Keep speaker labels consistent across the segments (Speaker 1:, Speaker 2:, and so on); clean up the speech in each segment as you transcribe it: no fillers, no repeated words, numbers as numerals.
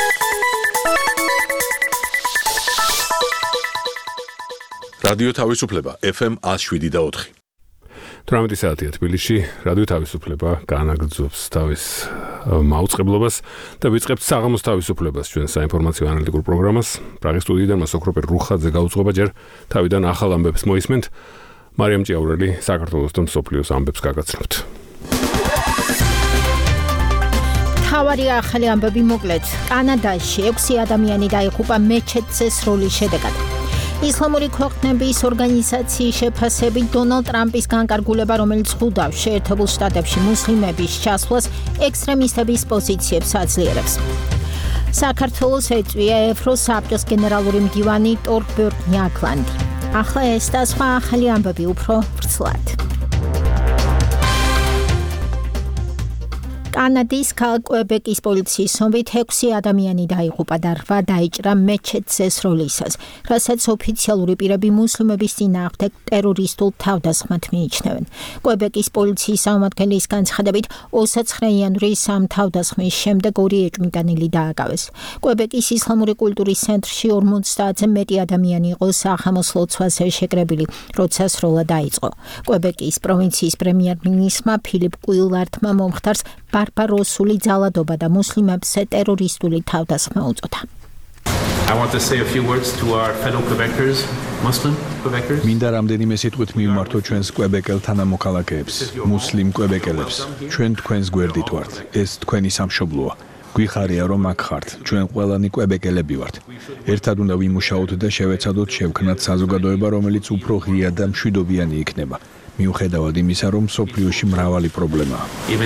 Speaker 1: რადიო თავისუფლება FM 107.4.
Speaker 2: 18 საათია თბილისში. რადიო თავისუფლება განაგრძობს თავის მაუწყებლობას და ვიწყებთ საღამოს თავისუფლებას ჩვენ საინფორმაციო ანალიტიკურ პროგრამას. პრაღის სტუდიიდან მასოკროპერ რუხაძე გაუძღობა ჯერ თავიდან ახალ ამბებს მოისმენთ. მარიამ ჭიაურელი საქართველოს და მსოფლიოს ამბებს გაგაცნობთ.
Speaker 3: თავარი ახალი ამბები მოკლედ. კანადაში 6 ადამიანი დაიღუპა მეჩეთზე სროლის შედეგად. ისლამური ქვეყნების ორგანიზაციის შეფასებით დონალდ ტრამპის განკარგულება, რომელიც ხვდავს შეერთებულ შტატებში მუსლიმების ჩასვლას, ექსტრემისტების პოზიციებს აძლიერებს. საქართველოს ეწვია ევროსაბჭოს გენერალური მდივანი ტორბერტ ნიაკლანდი. ახლა ეს და სხვა ახალი ამბები უფრო ვრცლად. კანადის ქალაქ კვებეკის პოლიციის ცნობით 6 ადამიანი დაიღუპა და 8 დაიჭრა მეჩეთზე სროლისას, რასაც ოფიციალური პირები მუსლიმების წინააღმდეგ ტერორისტულ თავდასხმად მიიჩნევენ. კვებეკის პოლიციის წარმომადგენლის განცხადებით 29 იანვრის ამ თავდასხმის შემდეგ 2 ეჭვმიტანილი დააკავეს. კვებეკის ისლამური კულტურის ცენტრში 50-ზე მეტი ადამიანი იყო სახამოს ლოცვაზე შეკრებილი, როცა სროლა დაიწყო. კვებეკის პროვინციის პრემიერ-მინისტრმა ფილიპ კუილარტმა მომხდარს ბარბაროსული ძალადობა და მუსლიმებზე ტერორისტული თავდასხმა უწოდა.
Speaker 4: I want to say a few words to our fellow Quebecers, Muslim Quebecers.
Speaker 5: მინდა რამდენიმე სიტყვით მივმართო ჩვენს კვებეკელ თანამოქალაქეებს, მუსლიმ კვებეკელებს. ჩვენ თქვენს გვერდით ვართ. ეს თქვენი სამშობლოა. გვიხარია რომ აქ ხართ. ჩვენ ყველანი კვებეკელები ვართ. ერთად უნდა ვიმუშაოთ და შევეცადოთ შევქმნათ საზოგადოება, რომელიც უფრო ღია და მშვიდობიანი იქნება. მიუხედავად იმისა, რომ სოფლიოში მრავალი პრობლემაა.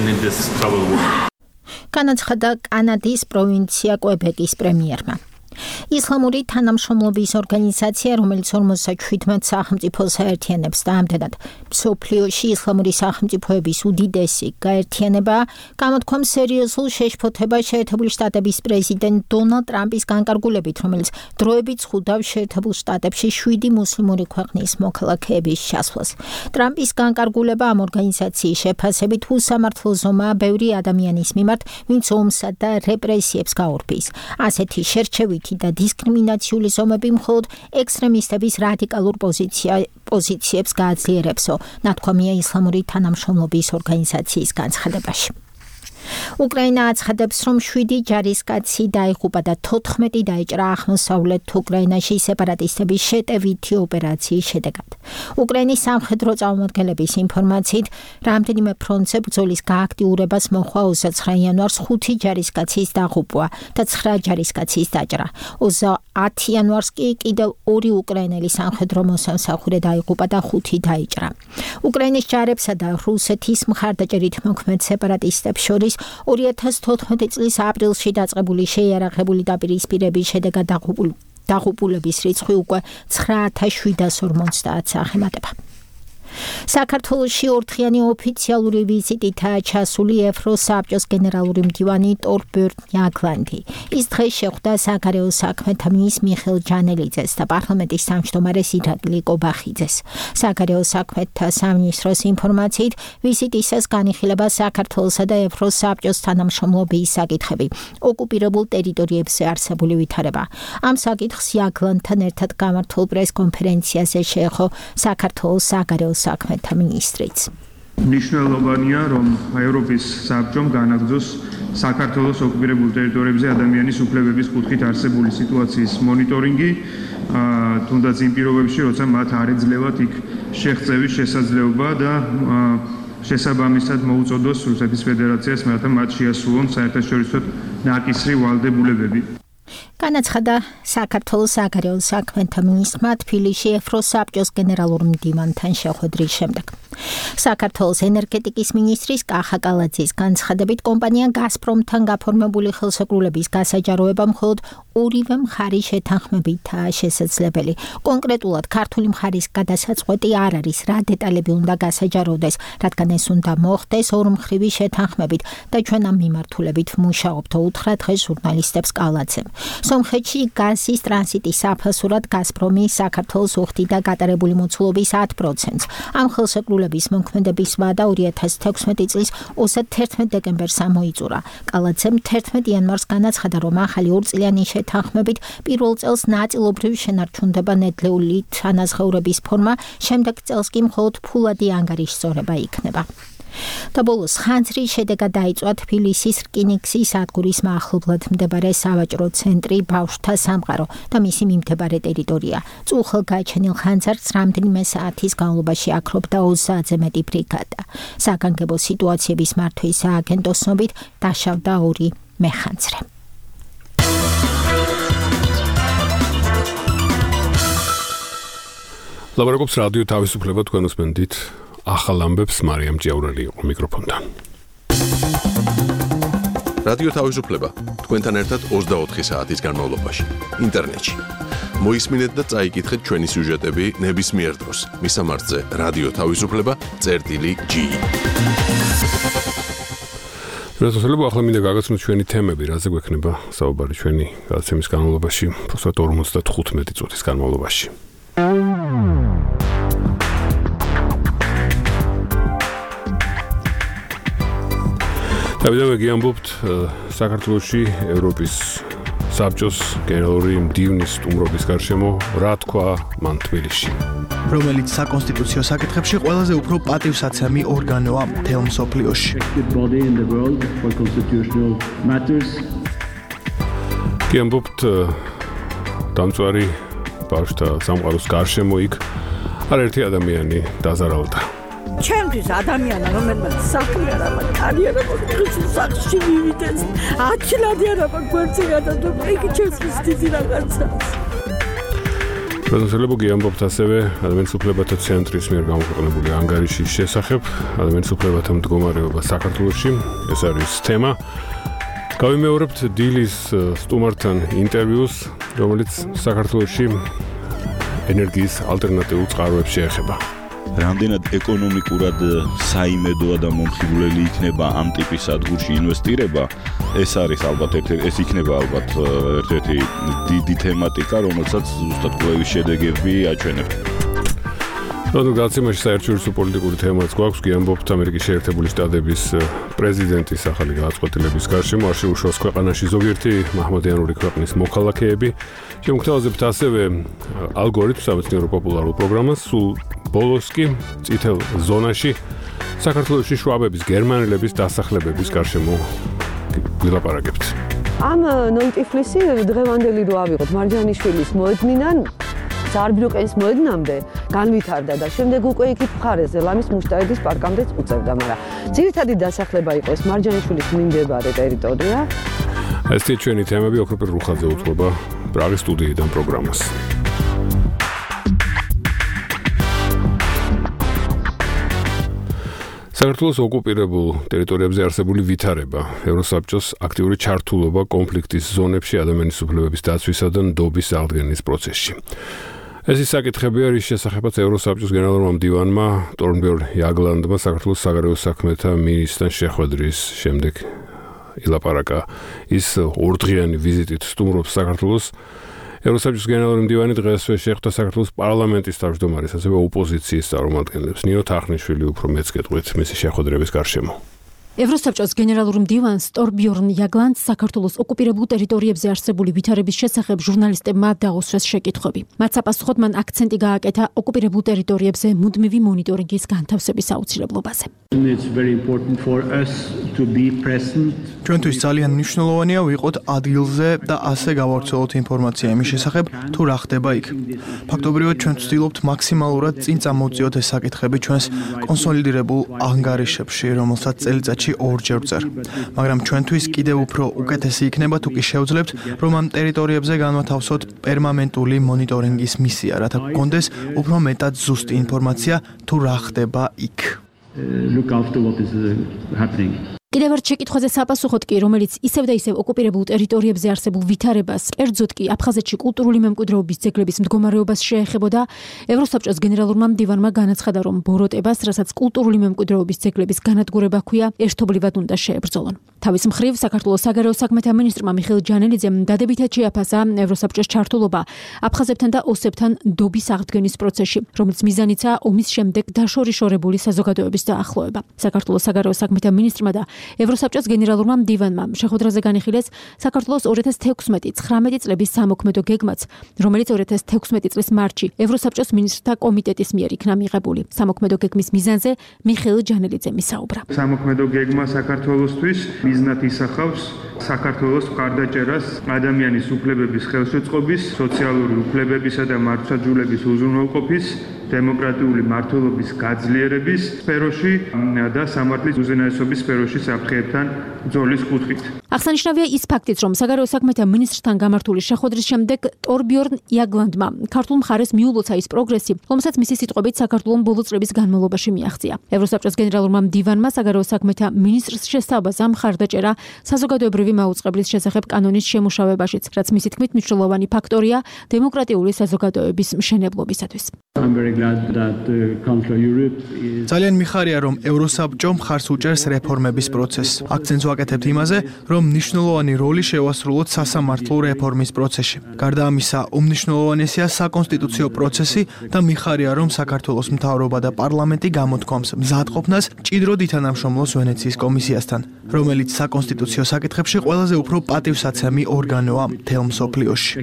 Speaker 3: განაცხადა კანადის პროვინცია კვებეკის პრემიერმა. ისლამური თანამშრომლობის ორგანიზაცია, რომელიც 57 სახელმწიფოს აერთიანებს და ამდენად სოფლიოში ისლამური სახელმწიფოების უდიდესი გაერთიანება, გამოთქვამს სერიოზულ შეშფოთებას შეერთებული შტატების პრეზიდენტ დონალდ ტრამპის განკარგულებით, რომელიც დროებით ხვდავს შეერთებულ შტატებში 7 მუსლიმური ქვეყნის მოქალაქეების ჩასვლას. ტრამპის განკარგულება ამ ორგანიზაციის შეფასებით უსამართლო ზომაა ბევრი ადამიანის მიმართ, ვინც ომსა და რეპრესიებს გაურბის. ასეთი შერჩევითი და დისკრიმინაციული ზომები მხოლოდ ექსტრემისტების რადიკალურ პოზიციებს გააძლიერებსო, ნათქვამია ისლამური თანამშრომლობის ორგანიზაციის განცხადებაში. უკრაინა აცხადებს, რომ 7 ჯარისკაცი დაიღუპა და 14 დაიჭრა აღმოსავლეთ უკრაინაში სეპარატისტების შეტევითი ოპერაციის შედეგად. უკრაინის სამხედრო წარმომადგენლების ინფორმაციით, რამდენიმე ფრონტზე ბრძოლის გააქტიურებას მოჰყვა 29 იანვარს 5 ჯარისკაცის დაღუპვა და 9 ჯარისკაცის დაჭრა. 10 იანვარს კი კიდევ 2 უკრაინელი სამხედრო მოსამსახურე დაიღუპა და 5 დაიჭრა. უკრაინის ჯარებსა და რუსეთის მხარდაჭერით მოქმედ სეპარატისტებს შორის 2014 წლის აპრილში დაწყებული შეიარაღებული დაპირისპირების შედეგად დაღუპულების რიცხვი უკვე 9750-ს აღემატება. საქართველოში 4-დღიანი ოფიციალური ვიზიტითაა ჩასული ევროსაბჭოს გენერალური მდივანი ტორბერტ ნიაკლანდი. ის დღეს შეხვდა საგარეო საქმეთა მინისტრს მიხეილ ჯანელიძეს და პარლამენტის თავმჯდომარეს ირაკლი კობახიძეს. საგარეო საქმეთა სამინისტროს ინფორმაციით, ვიზიტისას განიხილება საქართველოსა და ევროსაბჭოს თანამშრომლობის საკითხები, ოკუპირებულ ტერიტორიებზე არსებული ვითარება. ამ საკითხს ნიაკლანდთან ერთად გამართულ პრესკონფერენციაზე შეეხო საქართველოს საგარეო საქმეთა მინისტრიც.
Speaker 6: მნიშვნელოვანია, რომ ევროპის საბჭომ განაგრძოს საქართველოს ოკუპირებულ ტერიტორიებზე ადამიანის უფლებების კუთხით არსებული სიტუაციის მონიტორინგი, თუნდაც იმ პირობებში, როცა მათ არ ეძლევათ იქ შეღწევის შესაძლებლობა და შესაბამისად მოუწოდოს რუსეთის ფედერაციას, რათა მათ შეასრულონ საერთაშორისო ნაკისრი ვალდებულებები.
Speaker 3: განაცხადა საქართველოს საგარეო საქმეთა მინისტრმა თბილისში ევროსაბჭოს გენერალურ მდივანთან შეხვედრის შემდეგ. საქართველოს ენერგეტიკის მინისტრის კახა კალაძის განცხადებით, კომპანია გაზპრომთან გაფორმებული ხელშეკრულების გასაჯაროება მხოლოდ ორივე მხარის შეთანხმებითაა შესაძლებელი. კონკრეტულად ქართული მხარის გადასაწყვეტი არ არის, რა დეტალები უნდა გასაჯაროდეს, რადგან ეს უნდა მოხდეს ორმხრივი შეთანხმებით და ჩვენ ამ მიმართულებით ვმუშაობთ, უთხრა დღეს ჟურნალისტებს კალაძემ. სომხეთში გაზის ტრანზიტის საფასურად გაზპრომი საქართველოს უხდიდა გატარებული მოცულობის 10%-ს. ამ ხელშეკრულების მოქმედების ვადა 2016 წლის 31 დეკემბერს ამოიწურა. კალათძემ 11 იანვარს განაცხადა, რომ ახალი 2 წლიანი შეთანხმებით პირველ წელს ნაწილობრივ შენარჩუნდება ნედლეული თანაზღაურების ფორმა, შემდეგ წელს კი მხოლოდ ფულადი ანგარიშსწორება იქნება. და ბოლოს ხანძრის შედეგად დაიწვა თბილისის რკინიგზის სადგურის მახლობლად მდებარე სავაჭრო ცენტრი ბავშვთა სამყარო და მისი მიმდებარე ტერიტორია. წუხელ გაჩენილ ხანძარს რამდენიმე საათის განმავლობაში აქრობდა 30-ზე მეტი ბრიგადა. საგანგებო სიტუაციების მართვის სააგენტოს ცნობით დაშავდა 2 მეხანძრე.
Speaker 2: ლაბორატორიის რადიო თავისუფლება თქვენ უსმენთ ახალ ამბებს მარიამ ჭიაურელი იყო მიკროფონთან.
Speaker 1: რადიო თავისუფლება თქვენთან ერთად 24 საათის განმავლობაში ინტერნეტში. მოისმინეთ და წაიკითხეთ ჩვენი სიუჟეტები ნებისმიერ დროს მისამართზე რადიო თავისუფლება.gi. რასაძლოა ახლა მინდა გაგაცნოთ ჩვენი თემები, რაზე გვექნება საუბარი ჩვენი გადაცემის განმავლობაში, უბრალოდ 55 წუთის განმავლობაში. დავიდე გიამბობთ საქართველოში ევროპის საბჭოს გენერალური მდივნის სტუმრობის გარშემო რა თქვა მან თბილისში.
Speaker 7: რომელიც საკონსტიტუციო საკითხებში ყველაზე უფრო პატივსაცემი ორგანოა მთელ მსოფლიოში.
Speaker 2: გიამბობთ დამწვარი ბავშვთა სამყაროს გარშემო იქ არაერთი ადამიანი დაზარალდა.
Speaker 8: ჩემთვის ადამიანი რომელმაც საქმე არ აქვს, კარიერა მოხდეს სახში მივიდეს. 10 წლები არ აქვს გვერდზე გადადო, იქ ჩემთვის დიდი რაღაცა.
Speaker 2: პროფესორ გიამბობთ ასევე ადამიანის უფლებათა ცენტრის მიერ გამოქვეყნებული ანგარიშის შესახებ, ადამიანის უფლებათა მდგომარეობა საქართველოში, ეს არის თემა. გავიმეორებთ დილის სტუმართან ინტერვიუს, რომელიც საქართველოში ენერგიის ალტერნატიულ წყაროებს შეეხება.
Speaker 9: რამდენად ეკონომიკურად საიმედოა და მომხიბვლელი იქნება ამ ტიპის სადგურში ინვესტირება, ეს არის ალბათ ეს იქნება ალბათ ერთ-ერთი დიდი თემატიკა, რომელსაც ზუსტად კვლევის შედეგები აჩვენებთ. რადგან გაცემაში საერთაშორისო პოლიტიკური თემაც გვაქვს, გიამბობთ ამერიკის შეერთებული შტატების პრეზიდენტის ახალი გადაწყვეტილების გარშემო არ შეუშვას ქვეყანაში ზოგიერთი მაჰმადიანური ქვეყნის მოქალაქეები. შემოგთავაზებთ ასევე ალგორითმს სამეცნიერო პოპულარულ პროგრამას, სულ ბოლოს კი წითელ ზონაში საქართველოში შვაბების, გერმანელების დასახლებების გარშემო ვილაპარაკებთ.
Speaker 10: ამ ნოიტიფლისი დღევანდელი რო ავიღოთ მარჯანიშვილის მოედნიდან ზარბიროკენის მოედნამდე განვითარდა და შემდეგ უკვე იქით მხარეზე ლამის მუშტაედის პარკამდეც უწევდა, მაგრამ ძირითადი დასახლება იყო ეს მარჯანიშვილის მიმდებარე ტერიტორია.
Speaker 2: ესეთი ჩვენი თემები ოქროპირ რუხაძე უთხრობა პრაღის სტუდიიდან პროგრამას. საქართველოს ოკუპირებულ ტერიტორიებზე არსებული ვითარება, ევროსაბჭოს აქტიური ჩართულობა კონფლიქტის ზონებში ადამიანის უფლებების დაცვისა და ნდობის აღდგენის პროცესში. ეს ის საკითხებია, რის შესახებაც ევროსაბჭოს გენერალურმა მდივანმა ტორნბერგ იაგლანდმა საქართველოს საგარეო საქმეთა მინისტრთან შეხვედრის შემდეგ ილაპარაკა. ის 2 დღიანი ვიზიტით სტუმრობს საქართველოს. ევროსაბჭოს გენერალური მდივანი დღესვე შეხვდა საქართველოს პარლამენტის თავმჯდომარეს, ასევე ოპოზიციის წარმომადგენლებს. ნინო თახნიშვილი უფრო მეც გეტყვით მისი შეხვედრების გარშემო.
Speaker 11: ევროსაბჭოს გენერალურ მდივანს ტორნბერგ იაგლანდს საქართველოს ოკუპირებულ ტერიტორიებზე არსებული ვითარების შესახებ ჟურნალისტებმა დაუსვეს შეკითხვები. მათ საპასუხოდ მან აქცენტი გააკეთა ოკუპირებულ ტერიტორიებზე მუდმივი მონიტორინგის განთავსების აუცილებლობაზე.
Speaker 7: ჩვენთვის ძალიან მნიშვნელოვანია ვიყოთ ადგილზე და ასე გავავრცელოთ ინფორმაცია იმის შესახებ, თუ რა ხდება იქ. ფაქტობრივად ჩვენ ვცდილობთ მაქსიმალურად წინ წამოვწიოთ ეს საკითხები ჩვენს კონსოლიდირებულ ანგარიშებში, რომელსაც წელიწადში 2-ჯერ ვწერ. მაგრამ ჩვენთვის კიდევ უფრო უკეთესი იქნება თუ კი შევძლებთ, რომ ამ ტერიტორიებზე განვათავსოთ პერმანენტული მონიტორინგის მისია, რათა გქონდეს უფრო მეტად ზუსტი ინფორმაცია თუ რა ხდება იქ.
Speaker 11: კიდევ ერთ შეკითხვაზე საპასუხოდ კი, რომელიც ისევ და ისევ ოკუპირებულ ტერიტორიებზე არსებულ ვითარებას, კერძოდ კი აფხაზეთში კულტურული მემკვიდრეობის ძეგლების მდგომარეობას შეეხებოდა, ევროსაბჭოს გენერალურმა მდივანმა განაცხადა, რომ ბოროტებას, რასაც კულტურული მემკვიდრეობის ძეგლების განადგურება ჰქვია, ერთობლივად უნდა შეებრძოლონ. თავის მხრივ, საქართველოს საგარეო საქმეთა მინისტრმა მიხეილ ჯანელიძემ დადებითად შეაფასა ევროსაბჭოს ჩართულობა აფხაზებთან და ოსებთან დობის აღდგენის პროცესში, რომელიც მიზანიცაა ომის შემდეგ დაშორიშორებული საზოგადოების დაახლოება. საქართველოს საგარეო საქმეთა მინისტრმა და ევროსაბჭოს გენერალურმა მდივანმა შეხვედრაზე განიხილეს საქართველოს 2016-19 წლების სამოქმედო გეგმაც, რომელიც 2016 წლის მარტში ევროსაბჭოს მინისტრთა კომიტეტის მიერ იქნა მიღებული. სამოქმედო გეგმის მიზანზე მიხეილ ჯანელიძემ ისაუბრა.
Speaker 6: სამოქმედო გეგმა საქართველოსთვის მიზნად ისახავს საქართველოს მხარდაჭერას ადამიანის უფლებების ხელშეწყობის, სოციალური უფლებებისა და მართლმსაჯულების უზრუნველყოფის, დემოკრატიული მმართველობის გაძლიერების სფეროში და სამართლის უზენაესობის სფეროში საფრთხეებთან ბრძოლის კუთხით.
Speaker 11: აღსანიშნავია ის ფაქტიც, რომ საგარეო საქმეთა მინისტრთან გამართული შეხვედრის შემდეგ ტორბიორნ იაგლანდმა ქართულ მხარეს მიულოცა ის პროგრესი, რომელსაც მისი სიტყვებით საქართველოს ბოლო წლების განმავლობაში მიაღწია. ევროსაბჭოს გენერალურმა მდივანმა საგარეო საქმეთა მინისტრს შესთავაზა მხარდაჭერა საზოგადოებრივი მაუწყებლის შესახებ კანონის შემუშავებაშიც, რაც მისი თქმით მნიშვნელოვანი ფაქტორია დემოკრატიული საზოგადოების მშენებლობისათვის.
Speaker 7: ძალიან მიხარია, რომ ევროსაბჭო მხარს უჭერს რეფორმების პროცესს. აქცენტს ვაკეთებთ იმაზე, რომ მნიშვნელოვანი როლი შევასრულოთ სასამართლო რეფორმის პროცესში. გარდა ამისა, უმნიშვნელოვანესია საკონსტიტუციო პროცესი და მიხარია, რომ საქართველოს მთავრობა და პარლამენტი გამოთქვამს მზადყოფნას მჭიდროდ ითანამშრომლოს ვენეციის კომისიასთან, რომელიც საკონსტიტუციო საკითხებში ყველაზე უფრო პატივსაცემი ორგანოა მთელ მსოფლიოში.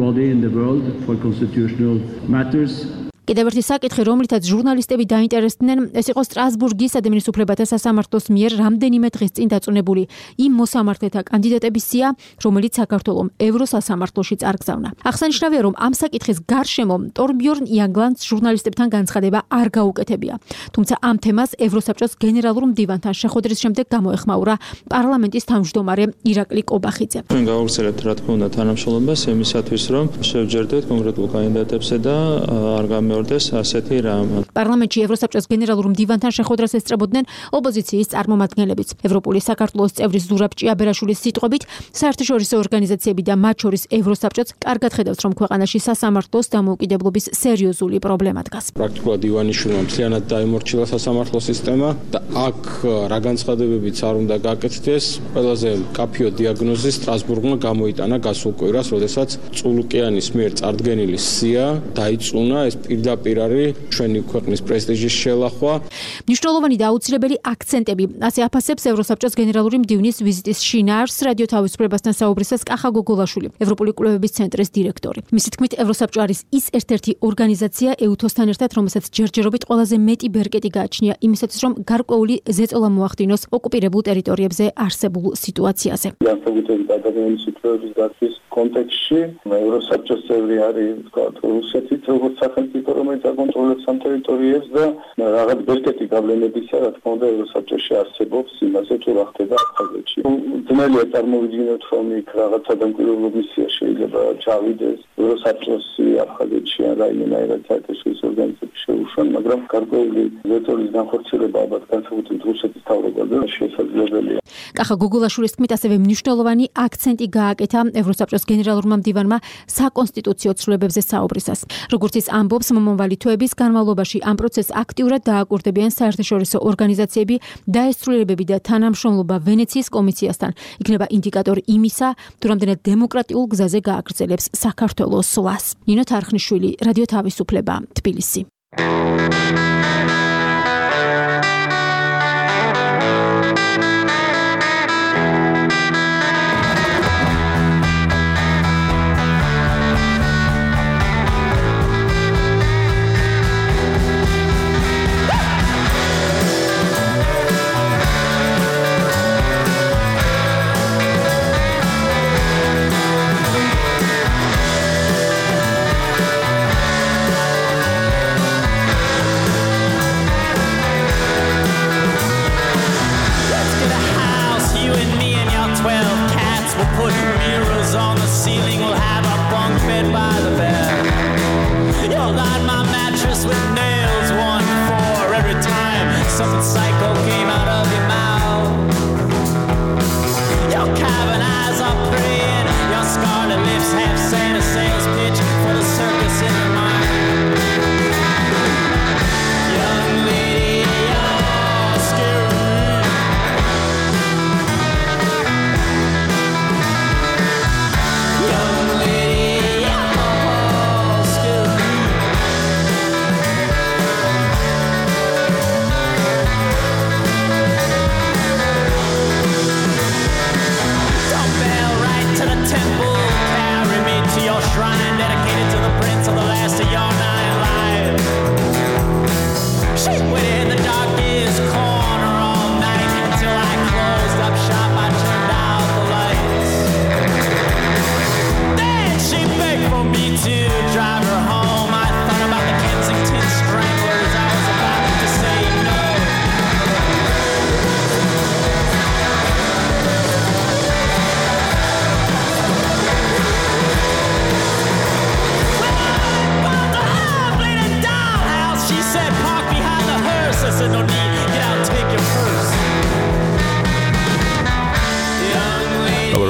Speaker 11: კიდევ ერთი საკითხი, რომლითაც ჟურნალისტები დაინტერესდნენ, ეს იყო სტრასბურგის ადამიანის უფლებათა სასამართლოს მიერ რამდენიმე დღის წინ დაწუნებული იმ მოსამართლეთა კანდიდატების სია, რომელიც საქართველოს ევროსასამართლოში წარგზავნა. აღსანიშნავია, რომ ამ საკითხის გარშემო ტორბიორნ იაგლანდს ჟურნალისტებთან განცხადება არ გაუკეთებია. თუმცა ამ თემას ევროსაბჭოს გენერალურ მდივანთან შეხვედრის შემდეგ გამოეხმაურა პარლამენტის თავმჯდომარე ირაკლი კობახიძე.
Speaker 12: ჩვენ გავაგრძელებთ რა თქმა უნდა თანამშრომლობას იმისათვის, რომ შევჯერდეთ კონკრეტულ კანდიდატებსა და არ ასეთი რამ.
Speaker 11: პარლამენტში ევროსაბჭოს გენერალურ მდივანთან შეხვედრას ესწრებოდნენ ოპოზიციის წარმომადგენლებიც. ევროპული საქართველოს წევრი ზურაბ ჭიაბერაშვილის სიტყვებით, საერთაშორისო ორგანიზაციები და მათ შორის ევროსაბჭოც კარგად ხედავს, რომ ქვეყანაში სასამართლოს დამოუკიდებლობის სერიოზული პრობლემა დგას.
Speaker 12: პრაქტიკულად ივანიშვილმა მთლიანად დაიმორჩილა სასამართლო სისტემა და აქ რა განცხადებებიც არ უნდა გაკეთდეს, ყველაზე მკაფიო დიაგნოზი სტრასბურგმა გამოიტანა გასულ კვირას, როდესაც წულუკიანის მიერ წარდგენილი სია დაიწუნა ეს პირდაპირ არის ჩვენი ქვეყნის პრესტიჟის შელახვა.
Speaker 11: მნიშვნელოვანი და აუცილებელი აქცენტები, ასე აფასებს ევროსაბჭოს გენერალური მდივნის ვიზიტის შინაარსს რადიო თავისუფლებასთან საუბრისას კახა გოგოლაშვილი, ევროპული კვლევების ცენტრის დირექტორი. მისი თქმით, ევროსაბჭო არის ის ერთ-ერთი ორგანიზაცია EUTHOS-თან ერთად, რომელსაც ჯერჯერობით ყველაზე მეტი ბერკეტი გააჩნია იმისათვის, რომ გარკვეული ზეწოლა მოახდინოს ოკუპირებულ ტერიტორიებზე არსებულ სიტუაციაზე.
Speaker 13: ადამიანის უფლებების დაცვის კონტექსტში ევროსაბჭოს წევრი არის რუსეთი, როგორც სახელმწიფო, რომელიც აკონტროლებს ამ ტერიტორიებს და რაღაც ბერკეტი გავლენებისა, რა თქმა უნდა, ევროსაბჭოში არსებობს იმაზე, თუ რა ხდება აფხაზეთში. ძნელია წარმოვიდგინოთ, რომ იქ რაღაც სადამკვირვებლო მისია შეიძლება ჩავიდეს ევროსაბჭოს აფხაზეთში ან რაიმენაირად საერთაშორისო ორგანიზაციებში შეუშვან, მაგრამ გარკვეული ზეწოლის განხორციელება ალბათ განსაკუთრებით რუსეთის თავრობაზე შესაძლებელია.
Speaker 11: კახა გოგოლაშვილის თქმით, ასევე მნიშვნელოვანი აქცენტი გააკეთა ევროსაბჭოს გენერალურმა მდივანმა საკონსტიტუციო ცვლილებებზე საუბრისას. როგორც ის ამბობს, მომავალი თვეების განმავლობაში ამ პროცესს აქტიურად დააკურდებიან საერთაშორისო ორგანიზაციები და ეს ცვლილებები და თანამშრომლობა ვენეციის კომისიასთან იქნება ინდიკატორი იმისა, თუ რამდენად დემოკრატიულ გზაზე გააგრძელებს საქართველოს სვლას. ნინო თარხნიშვილი, რადიო თავისუფლება, თბილისი.
Speaker 14: Something psycho came out of your mouth.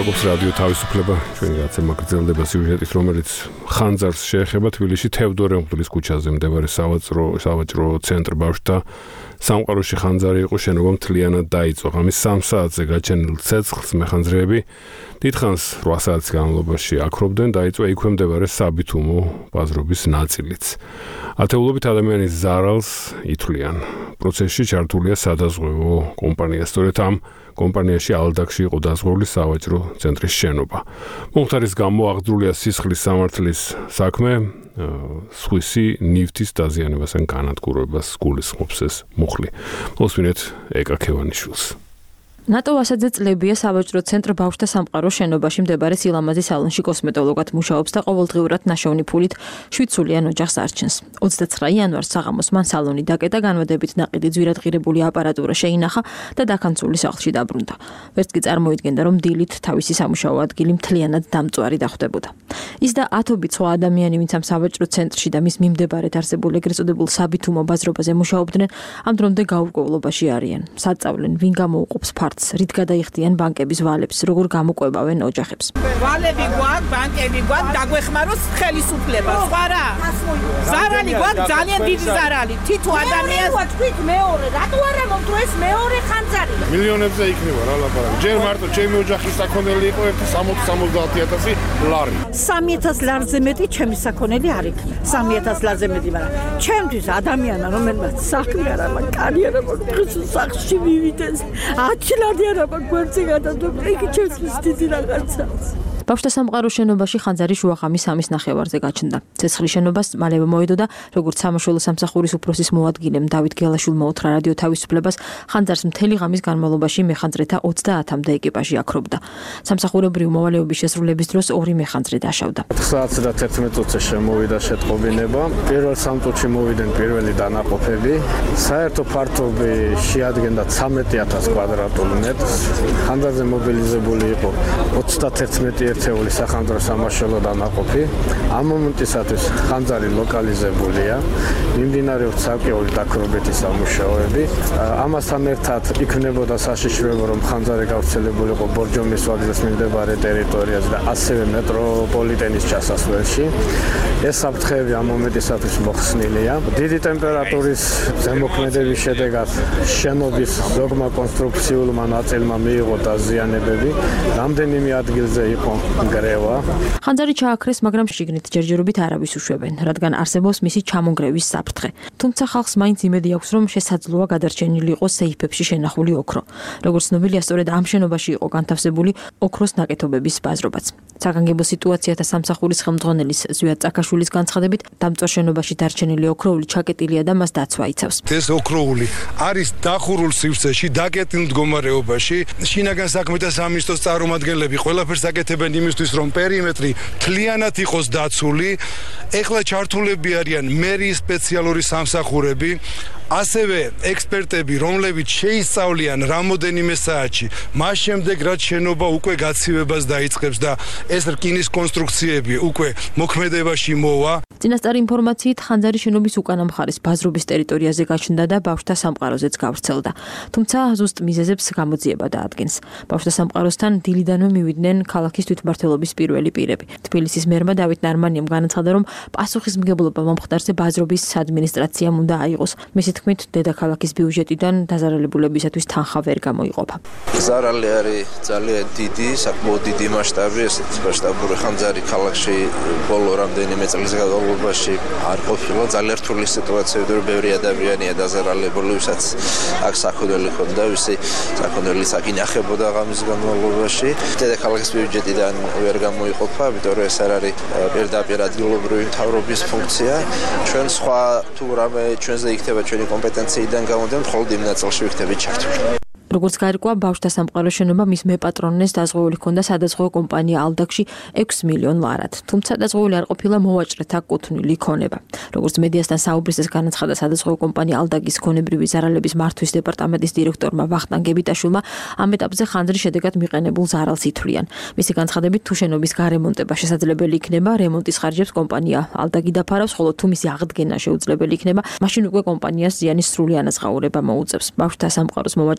Speaker 2: მოგზაურობს რადიო თავისუფლება. ჩვენი გაცემა გრძელდება სიუჟეტით, რომელიც ხანძარს შეეხება თბილისში თევდორე უმღვდლის ქუჩაზე მდებარე სავაჭრო ცენტრ ბავშვთა სამყაროში. ხანძარი იყო, შენობა მთლიანად დაიწვა. ღამის 3 საათზე გაჩენილ ცეცხლს მეხანძრეები დიდხანს 8 საათის განმავლობაში აქრობდნენ, დაიწვა იქვე მდებარე საბითუმო ბაზრობის ნაწილიც. ათეულობით ადამიანის ზარალს ითვლიან. პროცესში ჩართულია სადაზღვევო კომპანია. სწორედ ამ კომპანიაში ალდაქში იყო დაზღვეული სავაჭრო ცენტრის შენობა. მომხდარის გამო აღძრულია სისხლის სამართლის საქმე, სხვისი ნივთის დაზიანებას ან განადგურებას გულისხმობს ეს მუხლი. მოსმინეთ ეკა ქევანიშვილს.
Speaker 14: ნატო ასაძე წლებია სავაჭრო ცენტრ ბავშვთა სამყაროს შენობაში მდებარე სილამაზის სალონში კოსმეტოლოგად მუშაობს და ყოველდღიურად ნაშოვნი ფულით 7 სულიან ოჯახს არჩენს. 29 იანვარს საღამოს მან სალონი დაკეტა, განვადებით ნაყიდი ძვირად ღირებული აპარატურა შეინახა და დაქანცული სახლში დაბრუნდა. ვერც კი წარმოიდგენდა, რომ დილით თავისი სამუშაო ადგილი მთლიანად დამწვარი დახვდებოდა. ის და ათობით სხვა ადამიანი, ვინც ამ სავაჭრო ცენტრში და მის მიმდებარედ არსებულ ეგრეთ წოდებულ საბითუმო ბაზრობაზე მუშაობდნენ, ამ დრომდე გაურკვევლობაში არიან. საწავლენ, ვინ გამოუყოფს რით გადაიხდიან ბანკების ვალებს, როგორ გამოყვებავენ ოჯახებს.
Speaker 8: ვალები გვაქვს, ბანკები გვაქვს, დაგვეხმაროს ხელისუფლება. სხვა რა? ზარალი გვაქვს, ძალიან დიდი ზარალი. თითო ადამიანს ვთქვით მეორე, რატო არა მომდროეს მეორე ხანძარი?
Speaker 15: მილიონებზე იქნება რა ლაპარაკი. ჯერ მარტო ჩემი ოჯახის საქონელი იყო 160-70000 ლარი.
Speaker 8: 3000 ლარზე მეტი ჩემი საქონელი არ იქნა. 3000 ლარზე მეტი, მაგრამ ჩემთვის ადამიანა, რომელმაც საქმე არ აქვს, კარიერა მოგწეს სახში მივიდეს. ლადიანობა გვერდზე გადადო, იგი ჩემთვის დიდი რაღაცა.
Speaker 14: ბავშვთა სამყაროს შენობაში ხანძარი შუაღამის 3-ის ნახევარზე გაჩნდა. ცეცხლის შენობას მალევე მოედოდა, როგორც სამაშველო სამსახურის უფროსის მოადგილემ დავით გელაშვილმა უთხრა რადიო თავისუფლებას, ხანძარს მთელი ღამის განმავლობაში მეხანძრეთა 30-მდე ეკიპაჟი აქრობდა. სამსახურებრივი მოვალეობის შესრულების დროს 2 მეხანძრე დაშავდა.
Speaker 12: 4 საათს და 11 წუთზე შემოვიდა შეტყობინება. პირველ 3 წუთში მოვიდნენ პირველი დანაყოფები. საერთო ფართობი შეადგენდა 13000 კვადრატულ მეტრს. ხანძარზე მობილიზებული იყო 31 ერთეული სახანძრო სამაშველო დანაყოფი. ამ მომენტისათვის ხანძარი ლოკალიზებულია. მიმდინარეობს ცალკეული დაქრობითი სამუშაოები. ამასთან ერთად იქნებოდა საშიშროება, რომ ხანძარი გავრცელებულიყო ბორჯომის ვაგზლის მიმდებარე ტერიტორიაზე და ასევე მეტროპოლიტენის ჩასასვლელში. ეს საფრთხეები ამ მომენტისათვის მოხსნილია. დიდი ტემპერატურის ზემოქმედების შედეგად შენობის ზოგმა კონსტრუქციულმა ნაწილმა მიიღო დაზიანებები. რამდენიმე ადგილზე იყო გრევა.
Speaker 14: ხანძარი ჩააქრეს, მაგრამ შიგნით ჯერჯერობით არავის უშვებენ, რადგან არსებობს მისი ჩამონგრევის საფრთხე. თუმცა ხალხს მაინც იმედი აქვს, რომ შესაძლოა გადარჩენილი იყოს სეიფებში შენახული ოქრო. როგორც ცნობილია, სწორედ ამ შენობაში იყო განთავსებული ოქროს ნაკეთობების ბაზრობაც. საგანგებო სიტუაციათა სამსახურის ხელმძღვანელის ზვიად წაკაშვილის განცხადებით, დამწვარ შენობაში დარჩენილი ოქროული ჩაკეტილია და მას დაცვა იცავს.
Speaker 16: ეს ოქროული არის დახურულ სივრცეში, დაკეტილ მდგომარეობაში. შინაგან საქმეთა სამინისტროს წარმომადგენლები ყველაფერს აკეთებენ იმისთვის, რომ პერიმეტრი მთლიანად იყოს დაცული. ეხლა ჩართულები არიან მერიის სპეციალური სამსახურები, ასევე ექსპერტები, რომლებიც შეისწავლიან რამოდენიმე საათში, მას შემდეგ რაც შენობა უკვე გაცივებას დაიწყებს და ეს რკინის კონსტრუქციები უკვე მოქმედებაში მოვა.
Speaker 14: წინასწარი ინფორმაციით, ხანძარი შენობის უკანა მხარის ბაზრობის ტერიტორიაზე გაჩნდა და ბავშვთა სამყაროზეც გავრცელდა. თუმცა ზუსტ მიზეზებს გამოძიება დაადგენს. ბავშვთა სამყაროსთან დილიდანვე მივიდნენ ქალაქის თვითმმართველობის პირველი პირები. თბილისის მერმა დავით ნარმანიამ განაცხადა, რომ პასუხისმგებლობა მომხდარზე ბაზრობის ადმინისტრაციამ უნდა აიღოს. მისი თქმით, დედაქალაქის ბიუჯეტიდან დაზარალებულებისათვის თანხა ვერ გამოიყოფა.
Speaker 17: ზარალი არის ძალიან დიდი, საკმაოდ დიდი მასშტაბი, ესეთი მასშტაბური ხანძარი ქალაქში ბოლო რამდენიმე წლის განმავლობაში არ ყოფილა. ძალიან რთული სიტუაციაა, რომ ბევრი ადამიანია დაზარალებული, ვისაც აქ საქონელი ჰქონდა, ვისი საქონელი საკინახებოდა ღამის განმავლობაში. დედაქალაქის ბიუჯეტიდან ვერ გამოიყოფა, ამიტომ რომ ეს არ არის პირდაპირ ადგილობრივი მთავრობის ფუნქცია. ჩვენ სხვა თუ რამე ჩვენზე იქნება ჩვენი კომპეტენციიდან გამოდიან, მხოლოდ იმ ნაწილში ვიქნებით ჩართული.
Speaker 14: როგორც გარკვევა, ბავშვთა სამყაროს შენობა მის მეპატრონეს დაზღვეული ჰქონდა სადაზღვევო კომპანია ალდაქში 6 მილიონ ლარად. თუმცა დაზღვეული არ ყოფილა მოვაჭრეთა კუთვნილი ქონება. როგორც მედიასთან საუბრისას განაცხადა სადაზღვევო კომპანია ალდაგის ქონებრივი ზარალების მართვის დეპარტამენტის დირექტორმა ვახტანგ გებიტაშვილმა, ამ ეტაპზე ხანძრის შედეგად მიყენებულ ზარალს ითვლიან. მისი განცხადებით, თუ შენობის გარემონტება შესაძლებელი იქნება, რემონტის ხარჯებს კომპანია ალდაგი დაფარავს, ხოლო თუ მისი აღდგენა შეუძლებელი იქნება, მაშინ უკვე კომპანიას ზიანის სრული ანაზღაურება მოუწევს. ბავშვთა სამყაროს მოვაჭრეების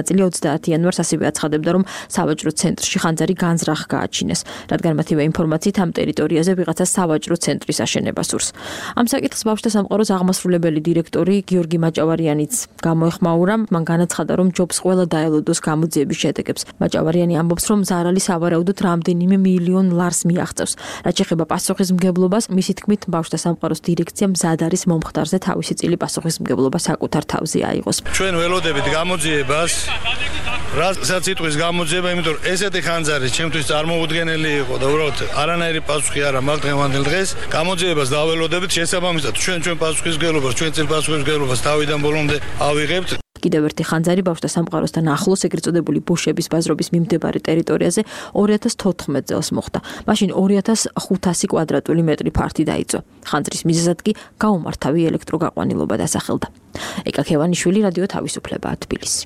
Speaker 14: ნაწილი 30 იანვარს ასევე აცხადებდა, რომ სავაჭრო ცენტრში ხანძარი განზრახ გააჩინეს, რადგან მათივე ინფორმაციით ამ ტერიტორიაზე ვიღაცა სავაჭრო ცენტრის აშენებას სურს. ამ საკითხს ბავშვთა სამყაროს აღმასრულებელი დირექტორი გიორგი მაჭავარიანიც გამოეხმაურა, მან განაცხადა, რომ ჯობს ყველა დაელოდოს გამოძიების შედეგებს. მაჭავარიანი ამბობს, რომ ზარალი სავარაუდოდ რამდენიმე მილიონ ლარს მიაღწევს. რაც შეეხება პასუხისმგებლობას, მისი თქმით, ბავშვთა სამყაროს დირექცია მზად არის მომხდარზე თავისი წილი პასუხისმგებლობა საკუთარ თავზე აიღოს.
Speaker 18: ჩვენ ველოდებით გამოძიებას, რასაც იტყვის გამოძიება, იმიტომ რომ ესეთი ხანძარი ჩემთვის წარმოუდგენელი იყო და უბრალოდ არანაირი პასუხი არ მაქვს დღევანდელ დღეს. გამოძიებას დაველოდებით, შესაბამისად ჩვენ პასუხისმგებლობას, ჩვენ წილ პასუხისმგებლობას თავიდან ბოლომდე ავიღებთ.
Speaker 14: კიდევ ერთი ხანძარი ბავშვთა სამყაროსთან ახლოს ეგრეთ წოდებული ბუშების ბაზრობის მიმდებარე ტერიტორიაზე 2014 წელს მოხდა. მაშინ 2500 კვადრატული მეტრი ფართი დაიწვა. ხანძრის მიზეზად კი გაუმართავი ელექტროგაყვანილობა დასახელდა. ეკა ქევანიშვილი, რადიო თავისუფლება, თბილისი.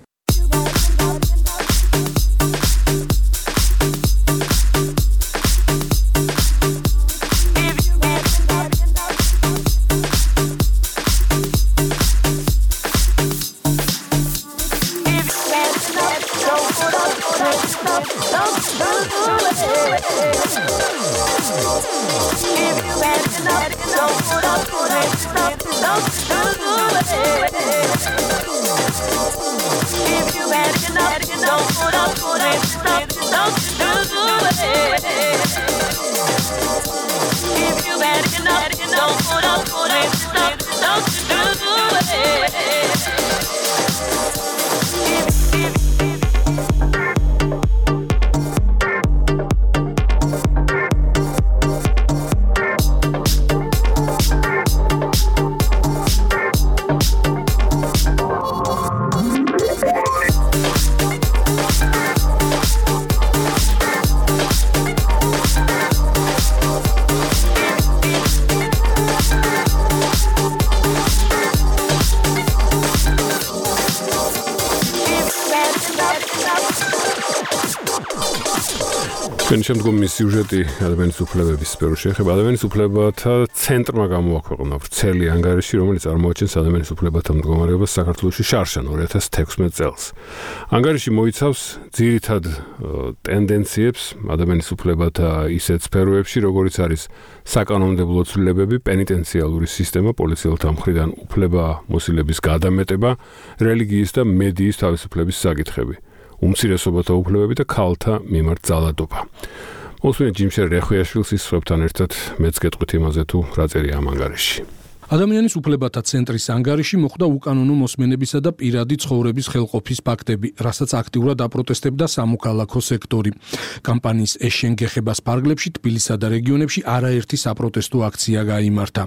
Speaker 2: შემდგომი სიუჟეტი ადამიანის უფლებების სფეროში ეხება ადამიანის უფლებათა ცენტრმა გამოაქვეყნა ვრცელი ანგარიში, რომელიც წარმოაჩენს ადამიანის უფლებათა მდგომარეობას საქართველოში შარშან 2016 წელს. ანგარიში მოიცავს ძირითად ტენდენციებს ადამიანის უფლებათა ისეთ სფეროებში, როგორიც არის საკანონმდებლო ცვლილებები, პენიტენციალური სისტემა, პოლიციელთა მხრიდან უფლებამოსილების გადამეტება, რელიგიის და მედიის თავისუფლების საკითხები. უმცირესობათა უფლებები და ქალთა მიმართ ძალადობა. მოსვენეთ ჯიმშერ რეხვიაშვილს ისხებთან ერთად მეც გეტყვით იმაზე თუ რა წერია ამ ანგარიში.
Speaker 19: ადამიანის უფლებათა ცენტრის ანგარიში მოხდა უკანონო მოსმენებისა და პირადი ცხოვრების ხელყოფის ფაქტები, რასაც აქტიურად აპროტესტებდა სამოქალაქო სექტორი. კამპანიის ეშენ გეხებას ფარგლებში თბილისსა და რეგიონებში არაერთი საპროტესტო აქცია გაიმართა.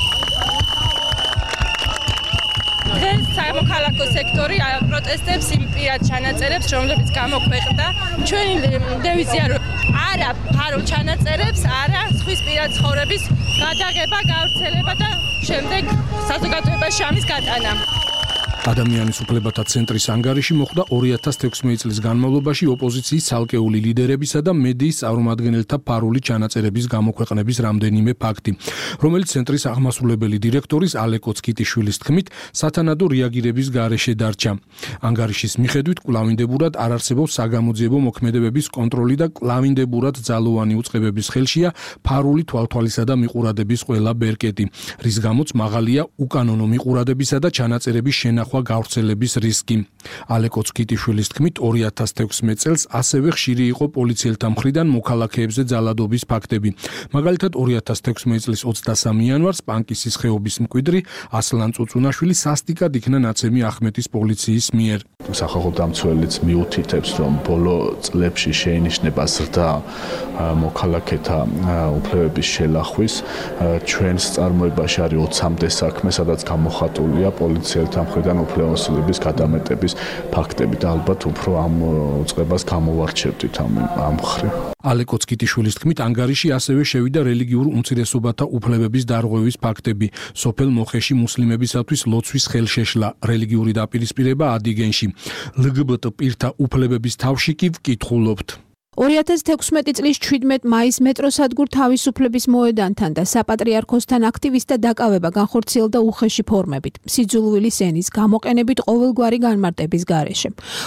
Speaker 20: სამოქალაქო სექტორი პროტესტებს იმ პირად ჩანაწერებს, რომლებიც გამოქვეყნდა. ჩვენი დევიზია არა ფარულ ჩანაწერებს, არა სხვის პირად ცხოვრების გადაღება, გავრცელება და შემდეგ საზოგადოებაში ამის გატანა.
Speaker 19: ადამიანის უფლებათა ცენტრის ანგარიში მოხდა 2016 წლის განმავლობაში ოპოზიციის ცალკეული ლიდერებისა და მედიის წარმომადგენელთა ფარული ჩანაწერების გამოქვეყნების რამდენიმე ფაქტი, რომელიც ცენტრის აღმასრულებელი დირექტორის ალე კოცკიტიშვილის თქმით, სათანადო რეაგირების გარეშე დარჩა. ანგარიშის მიხედვით, კვლავინდებურად არ არსებობს საგამოძიებო მოქმედებების კონტროლი და კვლავინდებურად ძალოვანი უწყებების ხელშია ფარული თვალთვალისა და მიყურადების ყველა ბერკეტი, რის გამოც მაღალია უკანონო მიყურადებისა და ჩანაწერების შენახვა გავრცელების რისკი. ალე კოცკიტიშვილის თქმით, 2016 წელს ასევე ხშირი იყო პოლიციელთა მხრიდან მოქალაქეებზე ძალადობის ფაქტები. მაგალითად, 2016 წლის 23 იანვარს პანკისის ხეობის მკვიდრი ასლან წუწუნაშვილი სასტიკად იქნა ნაცემი ახმეტის პოლიციის მიერ.
Speaker 5: სახალხო დამცველიც მიუთითებს, რომ ბოლო წლებში შეინიშნება ზრდა მოქალაქეთა უფლებების შელახვის. ჩვენს წარმოებაში არის 20-მდე საქმე, სადაც გამოხატულია პოლიციელთა მხრიდან უფლებამოსილების გადამეტების ფაქტები და ალბათ უფრო ამ უწყებას გამოვარჩევდით ამ მხრივ.
Speaker 19: ალე კოცკიტიშვილის თქმით, ანგარიში ასევე შევიდა რელიგიურ უმცირესობათა უფლებების დარღვევის ფაქტები, სოფელ მოხეში მუსლიმებისათვის ლოცვის ხელშეშლა, რელიგიური დაპირისპირება ადიგენში. ლგბტ პირთა უფლებების თავში კი ვკითხულობთ.
Speaker 11: 2016 წლის 17 მაისს მეტროსადგურ თავისუფლების მოედანთან და საპატრიარქოსთან აქტივისტთა დაკავება განხორციელდა უხეში ფორმებით, სიძულვილის ენის გამოყენებით ყოველგვარი განმარტების გარეშე.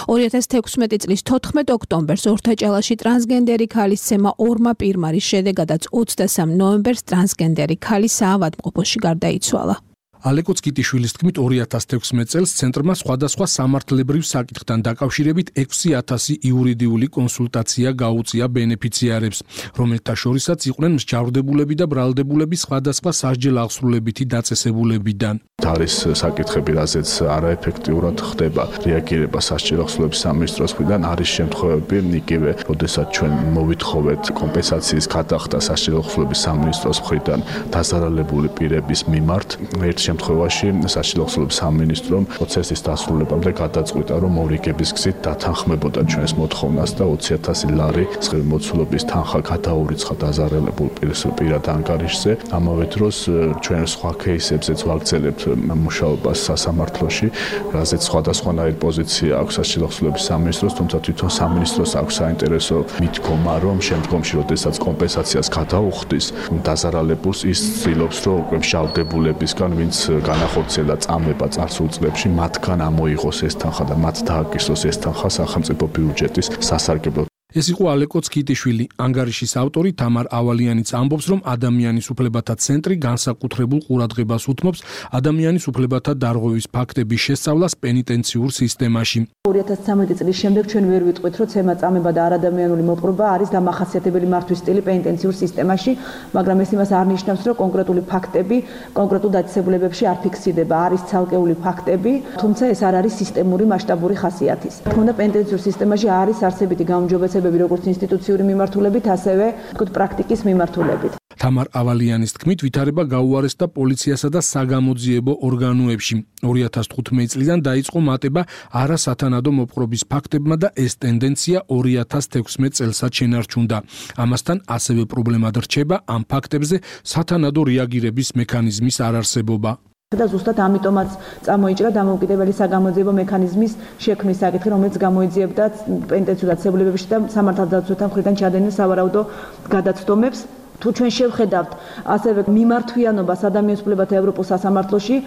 Speaker 11: 2016 წლის 14 ოქტომბერს ორთაჭალაში ტრანსგენდერი ქალის ცემა ორმა პირმა, რის შედეგადაც 23 ნოემბერს ტრანსგენდერი ქალი საავადმყოფოში გარდაიცვალა.
Speaker 19: ალეკო წკიტიშვილის თქმით 2016 წელს ცენტრმა სხვადასხვა სამართლებრივ საკითხთან დაკავშირებით 6000 იურიდიული კონსულტაცია გაუწია ბენეფიციარებს, რომელთა შორისაც იყვნენ მსჯავრდებულები და ბრალდებულები სხვადასხვა სასჯელ აღსრულებითი დაწესებულებიდან.
Speaker 5: არის საკითხები, რაზეც არაეფექტიურად ხდება რეაგირება სასჯელ აღსრულების სამინისტროს მხრიდან, არის შემთხვევები, იგივე, როდესაც ჩვენ მოვითხოვეთ კომპენსაციის გადახდა სასჯელ აღსრულების სამინისტროს მხრიდან დაზარალებული პირების მიმართ, ერთ შემთხვევაში სასჯელ აღსრულების სამინისტრომ პროცესის დასრულებამდე გადაწყვიტა, რომ მორიგების გზით დათანხმებოდა ჩვენს მოთხოვნას და 20000 ლარი სხდომილმოცულობის თანხა გადაურიცხა დაზარალებულ პირად ანგარიშზე. ამავე დროს ჩვენ სხვა кейსებზეც ვაგრძელებთ მუშაობას სასამართლოში, რაზეც სხვადასხვანაირი პოზიცია აქვს სასჯელ აღსრულების სამინისტროს, თუმცა თვითონ სამინისტროს აქვს საინტერესო მიდგომა, რომ შემდგომში, როდესაც კომპენსაციას გადაუხდის დაზარალებულს, ის ცდილობს, რომ უკვე მსჯავრდებულებისგან, ვინც განახორციელა წამება წარსულ წლებში, მათგან ამოიღოს ეს თანხა და მათ დააკისროს ეს თანხა სახელმწიფო ბიუჯეტის სასარგებლოდ.
Speaker 19: ეს იყო ალეკო წკიტიშვილი. ანგარიშის ავტორი თამარ ავალიანიც ამბობს, რომ ადამიანის უფლებათა ცენტრი განსაკუთრებულ ყურადღებას უთმობს ადამიანის უფლებათა დარღვევის ფაქტების შესწავლას პენიტენციურ სისტემაში.
Speaker 10: 2013 წლის შემდეგ ჩვენ ვერ ვიტყვით, რომ ცემა წამება და არადამიანური მოპყრობა არის დამახასიათებელი მართვის სტილი პენიტენციურ სისტემაში, მაგრამ ეს იმას არ ნიშნავს, რომ კონკრეტული ფაქტები კონკრეტულ დაწესებულებებში არ ფიქსირდება, არის ცალკეული ფაქტები, თუმცა ეს არ არის სისტემური მასშტაბური ხასიათის. თუმცა პენიტენციურ სისტემაში არის არსებითი გაუმჯობესებები როგორც ინსტიტუციური მიმართულებით, ასევე პრაქტიკის მიმართულებით.
Speaker 19: თამარ ავალიანის თქმით, ვითარება გაუარესდა პოლიციასა და საგამოძიებო ორგანოებში. 2015 წლიდან დაიწყო მატება არასათანადო მოპყრობის ფაქტებმა და ეს ტენდენცია 2016 წელსაც შენარჩუნდა. ამასთან ასევე პრობლემად რჩება ამ ფაქტებზე სათანადო რეაგირების მექანიზმის არარსებობა.
Speaker 10: და ზუსტად ამიტომაც წამოიჭრა დამოუკიდებელი საგამოძიებო მექანიზმის შექმნის საკითხი, რომელიც გამოიძიებდა პენიტენციურ დაწესებულებებში და სამართალდაცვათა მხრიდან ჩადენილ სავარაუდო გადაცდომებს. თუ ჩვენ შევხედავთ ასევე მიმართვიანობას ადამიანის უფლებათა ევროპულ სასამართლოში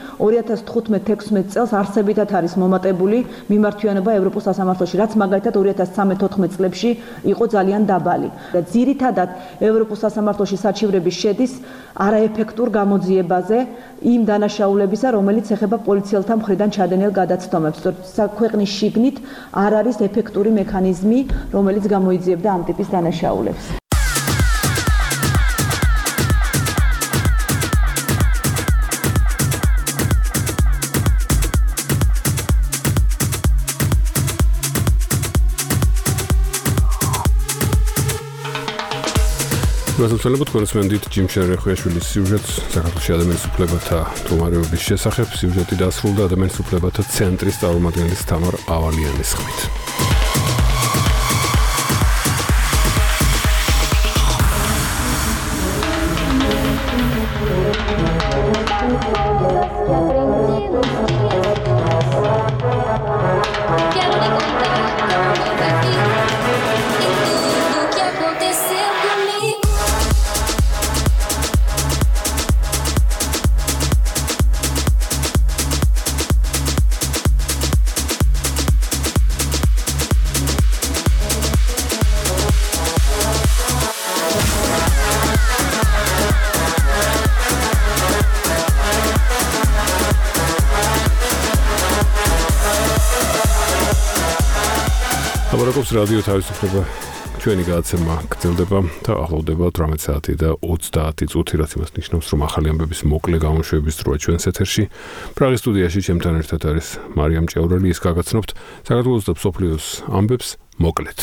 Speaker 10: 2015-16 წელს არსებითად არის მომატებული მიმართვიანობა ევროპულ სასამართლოში, რაც მაგალითად 2013-14 წლებში იყო ძალიან დაბალი. და ძირითადად ევროპულ სასამართლოში საჩივრები შედის არაეფექტურ გამოძიებაზე იმ დანაშაულებისა, რომელიც ეხება პოლიციელთა მხრიდან ჩადენილ გადაცდომებს. ქვეყნის შიგნით არ არის ეფექტური მექანიზმი, რომელიც გამოიძიებდა ამ ტიპის დანაშაულებს.
Speaker 2: გასაცნობთ კორესპონდენტ ჯიმ შერეხუაშვილის სიუჟეტს საქართველოს ადამიანის უფლებათა მდგომარეობის შესახებ. სიუჟეტი დასრულდა ადამიანის უფლებათა ცენტრის წარმომადგენლის თამარ ავალიანის ხმით. აბარაკობს რადიო თავისუფლება ჩვენი გადაცემა გრძელდება და ახლოვდება 18 საათი და 30 წუთი, რაც იმას ნიშნავს, რომ ახალი ამბების მოკლე გამოშვების დროა ჩვენს ეთერში. პრაღის სტუდიაში ჩემთან ერთად არის მარიამ ჭევრელი, ის გაგაცნობთ საქართველოს და მსოფლიოს ამბებს მოკლედ.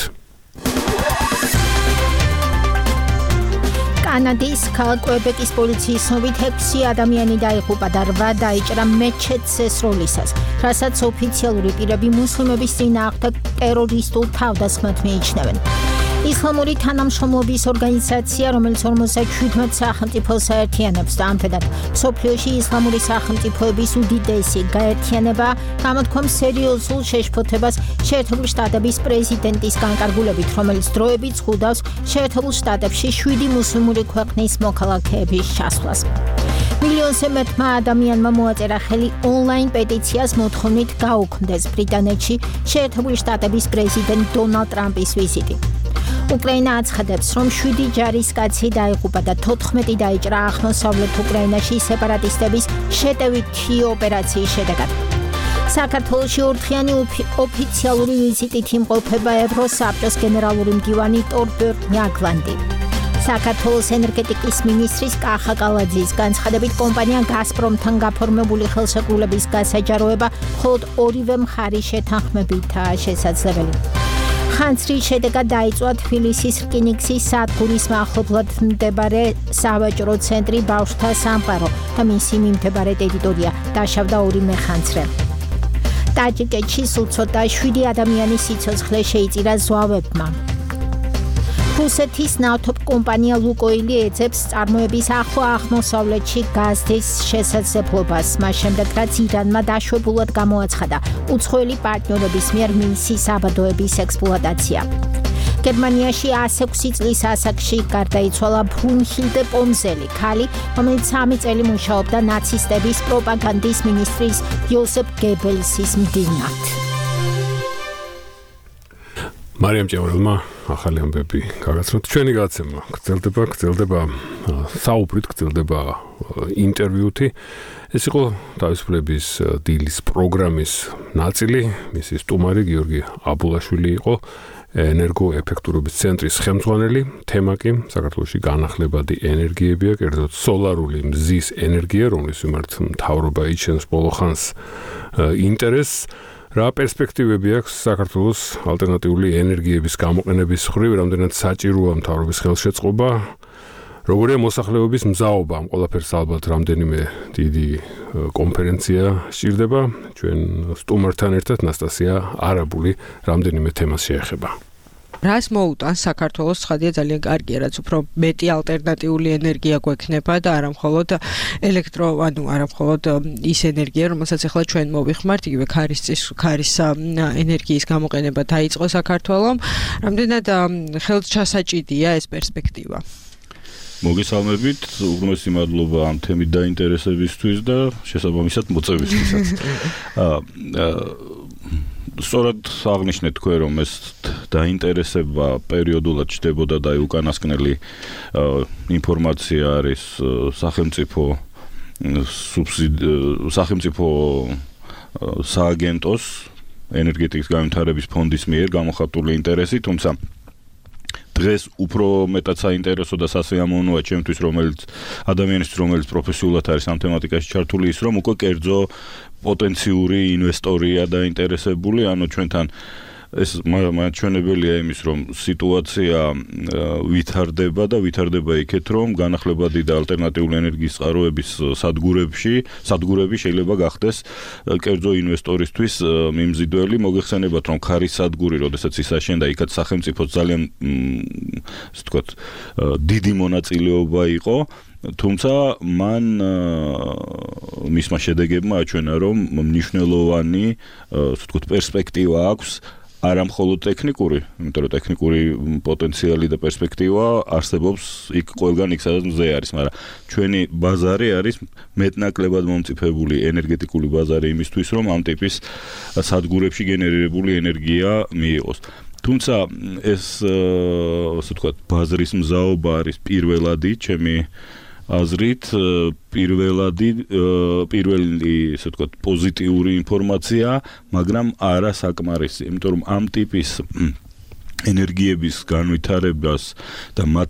Speaker 3: კანადის ქალაქ კვებეკის პოლიციის ცნობით 6 ადამიანი დაიღუპა და 8 დაიჭრა მეჩეთს ესროლისას, რასაც ოფიციალური პირები მუსლიმების წინააღმდეგ ტერორისტულ თავდასხმად მიიჩნევენ. ისლამური თანამშრომლობის ორგანიზაცია, რომელიც 57 სახელმწიფოს აერთიანებს და ამიტომაც სოფლიოში ისლამური სახელმწიფოების უდიდესი გაერთიანება გამოთქვამს სერიოზულ შეშფოთებას შეერთებული შტატების პრეზიდენტის განკარგულებით, რომელიც დროებით ზღუდავს შეერთებულ შტატებში 7 მუსლიმური ქვეყნის მოქალაქეების ჩასვლას. მილიონზე მეტმა ადამიანმა მოაწერა ხელი ონლაინ პეტიციას მოთხოვნით გაუქმდეს ბრიტანეთში შეერთებული შტატების პრეზიდენტ დონალდ ტრამპის ვიზიტი. უკრაინა აცხადებს, რომ 7 ჯარისკაცი დაიღუპა და 14 დაიჭრა აღმოსავლეთ უკრაინაში სეპარატისტების შეტევითი ოპერაციის შედეგად. საქართველოში ორდღიანი ოფიციალური ვიზიტით იმყოფება ევროსაბჭოს გენერალური მდივანი ტორბერტ ნიაგლანდი. საქართველოს ენერგეტიკის მინისტრის კახა კალაძის განცხადებით კომპანია გაზპრომთან გაფორმებული ხელშეკრულების გასაჯაროება მხოლოდ ორივე მხარის შეთანხმებითაა შესაძლებელი. ხანძრის შედეგად დაიწვა თბილისის რკინიგზის სადგურის მახლობლად მდებარე სავაჭრო ცენტრი ბავშვთა სამყარო და მისი მიმდებარე ტერიტორია დაშავდა 2 მეხანძრე. ტაჯიკეთში სულ ცოტა 7 ადამიანის სიცოცხლე შეიწირა ზვავებმა. რუსეთის ნავთობ კომპანია ლუკოილი ეძებს წარმოების ახლო აღმოსავლეთში გაზის შესაძლებლობას, მას შემდეგ რაც ირანმა დაშვებულად გამოაცხადა უცხოელი პარტნიორების მიერ მისი საბადოების ექსპლუატაცია. გერმანიაში 106 წლის ასაკში გარდაიცვალა ბრუნჰილდე პომზელი, ქალი, რომელიც 3 წელი მუშაობდა ნაცისტების პროპაგანდის მინისტრის იოსებ გებელსის მდივნად.
Speaker 2: მარიამ ჭევრელმა ახალი ამბები გაგაცნოთ. ჩვენი გადაცემა გრძელდება საუბრით, გრძელდება ინტერვიუთი. ეს იყო თავისუფლების დილის პროგრამის ნაწილი. მისი სტუმარი გიორგი აბულაშვილი იყო, ენერგოეფექტურობის ცენტრის ხელმძღვანელი. თემა კი საქართველოში განახლებადი ენერგიებია, კერძოდ სოლარული მზის ენერგია, რომლის მიმართ მთავრობა იჩენს ბოლო ხანს ინტერესს. რა პერსპექტივები აქვს საქართველოს ალტერნატიული ენერგიების გამოყენების მხრივ, რამდენად საჭიროა მთავრობის ხელშეწყობა, როგორია მოსახლეობის მზაობა, ამ ყველაფერს ალბათ რამდენიმე დიდი კონფერენცია სჭირდება. ჩვენ სტუმართან ერთად ნასტასია არაბული რამდენიმე თემას შეეხება.
Speaker 21: რას მოუტანს საქართველოს ცხადია ძალიან კარგია, რაც უფრო მეტი ალტერნატიული ენერგია გვექნება და არა მხოლოდ არა მხოლოდ ის ენერგია, რომელსაც ახლა ჩვენ მოვიხმართ, იგივე ქარის ენერგიის გამოყენება დაიწყო საქართველომ. რამდენად ხელჩასაჭიდია ეს პერსპექტივა?
Speaker 9: მოგესალმებით, უღრმესი მადლობა ამ თემით დაინტერესებისთვის და შესაბამისად მოწვევისთვისაც. სწორად აღნიშნეთ თქვენ, რომ ეს დაინტერესება პერიოდულად ჩდებოდა და უკანასკნელი ინფორმაცია არის სახელმწიფო სააგენტოს ენერგეტიკის განვითარების ფონდის მიერ გამოხატული ინტერესი, თუმცა დღეს უფრო მეტად საინტერესო და სასიამოვნოა ჩემთვის, რომელიც პროფესიულად არის ამ თემატიკაში ჩართული, ის რომ უკვე კერძო პოტენციური ინვესტორია დაინტერესებული, ანუ ჩვენთან ეს მაჩვენებელია იმის, რომ სიტუაცია ვითარდება იქეთ, რომ განახლებადი და ალტერნატიული ენერგიის წყაროების სადგურები შეიძლება გახდეს კერძო ინვესტორისთვის მიმზიდველი. მოგეხსენებათ, რომ ქარის სადგური, როდესაც ის აშენდა, იქაც სახელმწიფოს ძალიან დიდი მონაწილეობა იყო. თუმცა მან მისმა შედეგებმა აჩვენა, რომ მნიშვნელოვანი პერსპექტივა აქვს არა მხოლოდ ტექნიკური, იმიტომ რომ ტექნიკური პოტენციალი და პერსპექტივა არსებობს იქ ყველგან იქ სადაც მზე არის, მაგრამ ჩვენი ბაზარი არის მეტნაკლებად მომწიფებული ენერგეტიკული ბაზარი იმისთვის, რომ ამ ტიპის სადგურებში გენერირებული ენერგია მიიღოს. თუმცა ეს ბაზრის მზაობა არის პირველადი ჩემი აზრით პირველი პოზიტიური ინფორმაცია, მაგრამ არა საკმარისი, იმიტომ რომ ამ ტიპის ენერგიების განვითარებას და მათ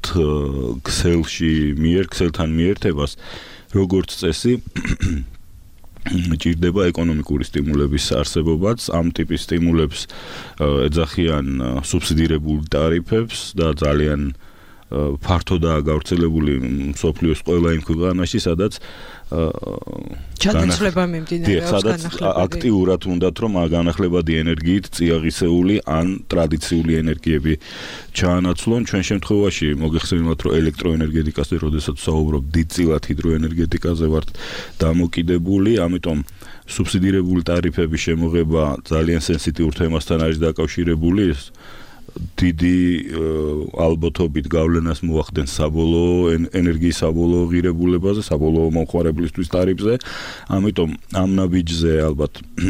Speaker 9: ქსელთან მიერთებას როგორც წესი ჭირდება ეკონომიკური სტიმულების არსებობაც. ამ ტიპის სტიმულებს ეძახიან სუბსიდირებულ ტარიფებს და ძალიან ფართოდაა გავრცელებული მსოფლიოს ყველა იმ ქვეყანაში, სადაც
Speaker 21: ჩანაცვლება მიმდინარეობს,
Speaker 9: სადაც აქტიურად უნდათ რომ განახლებადი ენერგიით წიაღისეული ან ტრადიციული ენერგიები ჩაანაცვლონ. ჩვენ შემთხვევაში მოგეხსენებათ, რომ ელექტროენერგეტიკაზე, როდესაც საუბრობ, დიდწილად ჰიდროენერგეტიკაზე ვართ დამოკიდებული, ამიტომ სუბსიდირებული ტარიფების შემოღება ძალიან სენსიტიურ თემასთან არის დაკავშირებული. დიდი ალბათობით გავლენას მოახდენს საბოლოო ენერგიის საბოლოო ღირებულებაზე, საბოლოო მომხმარებლისთვის ტარიფზე. ამიტომ ამ ნაბიჯზე ალბათ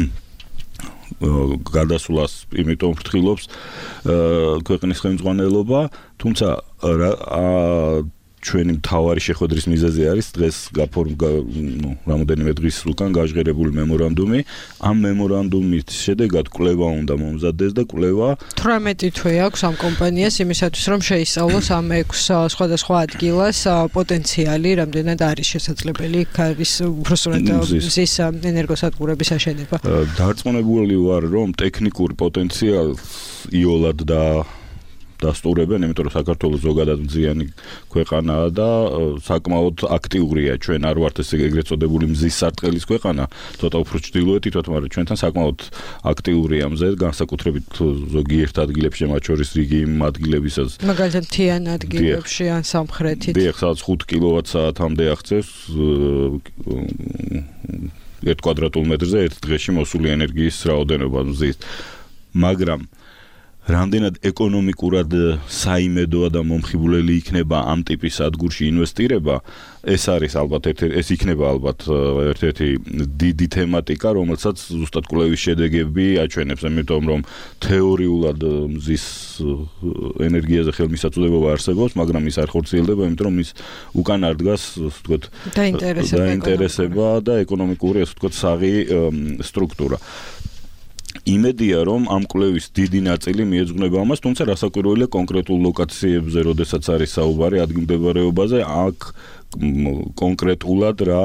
Speaker 9: გადასვლას იმიტომ ფრთხილობს ქვეყნის ხელმძღვანელობა, თუმცა ჩვენი მთავარი შეხვედრის მიზეზი არის დღეს რამოდენიმე დღის უკან გაჟღერებული მემორანდუმი. ამ მემორანდუმის შედეგად კვლევა უნდა მომზადდეს და კვლევა
Speaker 21: 18 თვე აქვს ამ კომპანიას იმისათვის რომ შეისწავლოს ამ 6 სხვადასხვა ადგილას პოტენციალი, რამდენად არის შესაძლებელი ქარის უბრალოდ მზის ენერგოსადგურების აშენება.
Speaker 9: დარწმუნებული ვარ, რომ ტექნიკურ პოტენციალს იოლად დასტურებენ, იმიტომ რომ საქართველოს ზოგადად მზიანი ქვეყანაა და საკმაოდ აქტიურია. ჩვენ არ ვართ ესე ეგრეთ წოდებული მზის სარტყელის ქვეყანა, ცოტა უფრო ჩრდილოეთით ვართ, მაგრამ ჩვენთან საკმაოდ აქტიურია მზე, განსაკუთრებით ზოგიერთ ადგილებში, მათ შორის რიგი იმ ადგილებისაც.
Speaker 21: მაგალითად, მთიან ადგილებში ან სამხრეთით.
Speaker 9: დიახ, სადაც 5 კილოვატსაათამდე აღწევს 1 კვადრატულ მეტრზე ერთ დღეში მოსული ენერგიის რაოდენობა მზის. მაგრამ რამდენად ეკონომიკურად საიმედოა და მომხიბვლელი იქნება ამ ტიპის სადგურში ინვესტირება, ეს არის ალბათ ეს იქნება ალბათ ერთ-ერთი დიდი თემატიკა, რომელსაც ზუსტად კვლევის შედეგები აჩვენებს, იმიტომ რომ თეორიულად მზის ენერგიაზე ხელმისაწვდომობა არსებობს, მაგრამ ის არ ხორციელდება, იმიტომ რომ ის უკან არ დგას, ასე ვთქვათ, დაინტერესება და ეკონომიკური, ასე ვთქვათ, საღი სტრუქტურა. იმედია რომ ამ კვლევის დიდი ნაწილი მიეძღვნება ამას, თუმცა რასაკვირველია კონკრეტულ ლოკაციებზე, როდესაც არის საუბარი ადგილმდებარეობაზე, აქ კონკრეტულად რა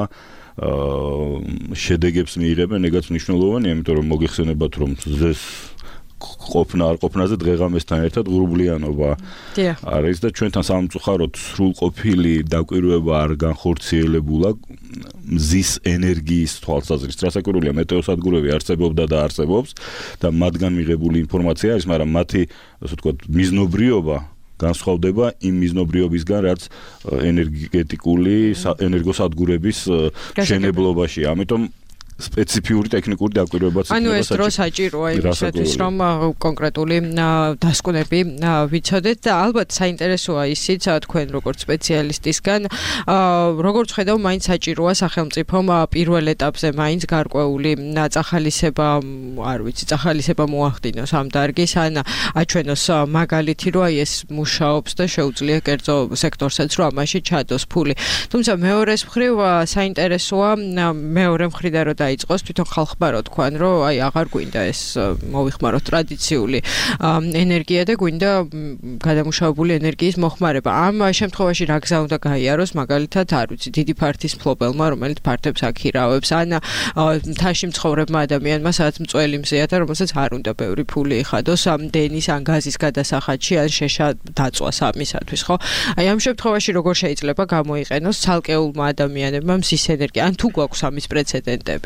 Speaker 9: შედეგებს მიიღებენ, ეგაც მნიშვნელოვანია, იმიტომ რომ მოგეხსენებათ, რომ ზეს ყოფნა არ ყოფნაზე დღეღამესთან ერთად ღრუბლიანობა არის და ჩვენთან სამწუხაროდ სრულყოფილი დაკვირვება არ განხორციელებულა მზის ენერგიის თვალსაზრისით. რასაკვირველია, მეტეოსადგურები არსებობდა და არსებობს და მათგან მიღებული ინფორმაცია არის, მაგრამ მათი, ასე ვთქვათ, მიზნობრიობა განსხვავდება იმ მიზნობრიობისგან, რაც ენერგეტიკული ენერგოსადგურების შენებლობაში. ამიტომ სპეციფიური ტექნიკური დაკვირვებაც
Speaker 21: იქნება. ანუ ეს დრო საჭიროა იმისათვის, რომ კონკრეტული დასკვნები ვიცოდეთ და ალბათ საინტერესოა ისიც თქვენ როგორც სპეციალისტისგან, როგორც ხედავ, მაინც საჭიროა სახელმწიფომ პირველ ეტაპზე მაინც გარკვეული წახალისება, არ ვიცი, წახალისება მოახდინოს ამ დარგის, ან აჩვენოს მაგალითი, რომ აი ეს მუშაობს და შეუძლია კერძო სექტორსაც, რომ ამაში ჩადოს ფული. თუმცა მეორეს მხრივ საინტერესოა მეორე მხრიდან რომ დაიწყოს თვითონ ხალხმა რო თქვან, რომ აი აღარ გვინდა ეს მოვიხმაროთ ტრადიციული ენერგია და გვინდა გადამუშავებული ენერგიის მოხმარება. ამ შემთხვევაში რა გზა უნდა გაიაროს, მაგალითად, არ ვიცი, დიდი ფართის ფლობელმა, რომელიც ფართებს აქირავებს, ან მთაში მცხოვრებმა ადამიანმა, სადაც მწველი მზეა და რომელსაც არ უნდა ბევრი ფული იხადოს ამ დენის ან გაზის გადასახადში, ან შეშა დაწვას ამისათვის, ხო? აი ამ შემთხვევაში როგორ შეიძლება გამოიყენოს ცალკეულმა ადამიანებმა მზის ენერგია, ან თუ გვაქვს ამის პრეცედენტები?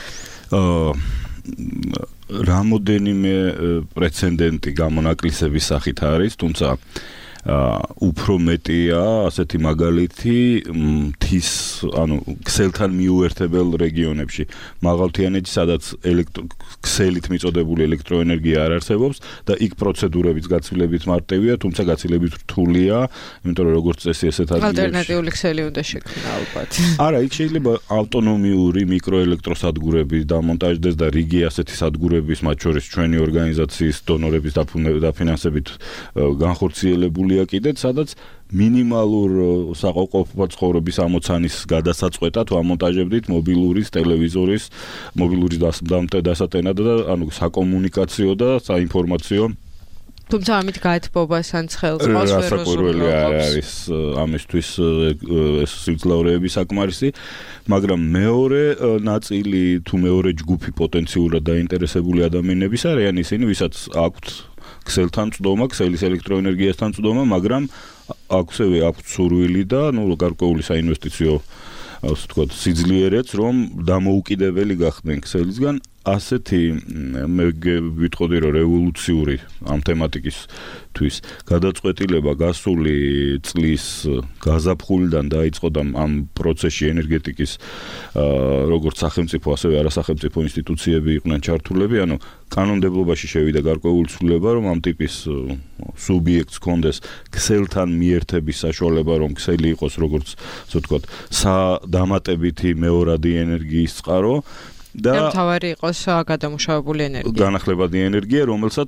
Speaker 9: რამოდენიმე პრეცედენტი გამონაკლისების სახით არის, თუმცა უფრო მეტია ასეთი მაგალითი მთის, ანუ ქსელთან მიუერთებელ რეგიონებში. მაღალმთიანეთში, სადაც ქსელით მიწოდებული ელექტროენერგია არ არსებობს და იქ პროცედურებიც გაცილებით მარტივია, თუმცა გაცილებით რთულია, იმიტომ რომ როგორც წესი ესეთ ადგილებში
Speaker 21: ალტერნატიული ქსელი უნდა შექმნა ალბათ.
Speaker 9: არა, იქ შეიძლება ავტონომიური მიკროელექტროსადგურები დამონტაჟდეს და რიგი ასეთი სადგურების, მათ შორის ჩვენი ორგანიზაციის დონორების დაფინანსებით განხორციელებული კიდეც, სადაც მინიმალურ საყოფყოფა ცხოვრების ამოცანის გადასაწყვეტად ვამონტაჟებდით მობილურის, ტელევიზორის, მობილურის დასატენად და ანუ საკომუნიკაციო და საინფორმაციო.
Speaker 21: თუმცა ამით გაეთბობას ან ცხელს ყავს
Speaker 9: რასაკვირველი არის ამისთვის ეს სიმძლავრეები საკმარისი, მაგრამ მეორე ნაწილი თუ მეორე ჯგუფი პოტენციურად დაინტერესებული ადამიანების არიან ისინი, ვისაც აქვთ ქსელთან წვდომა, ქსელის ელექტროენერგიასთან წვდომა, მაგრამ აქვსევე აქვს სურვილი და გარკვეული საინვესტიციო ასე ვთქვათ, სიძლიერეც, რომ დამოუკიდებელი გახდნენ ქსელისგან, ასეთი მე ვიტყოდი, რომ რევოლუციური ამ თემატიკისთვის გადაწყვეტილება გასული წლის გაზაფხულიდან დაიწყო და ამ პროცესში ენერგეტიკის როგორც სახელმწიფო, ასევე არასახელმწიფო ინსტიტუციები იყვნენ ჩართულები, ანუ კანონმდებლობაში შევიდა გარკვეული ცვლილება, რომ ამ ტიპის სუბიექტს ჰქონდეს ქსელთან მიერთების საშუალება, რომ ქსელი იყოს როგორც ასე ვთქვათ, დამატებითი მეორადი ენერგიის წყარო და
Speaker 21: თავარი იყოს გადამუშავებული ენერგია.
Speaker 9: განახლებადი ენერგია, რომელსაც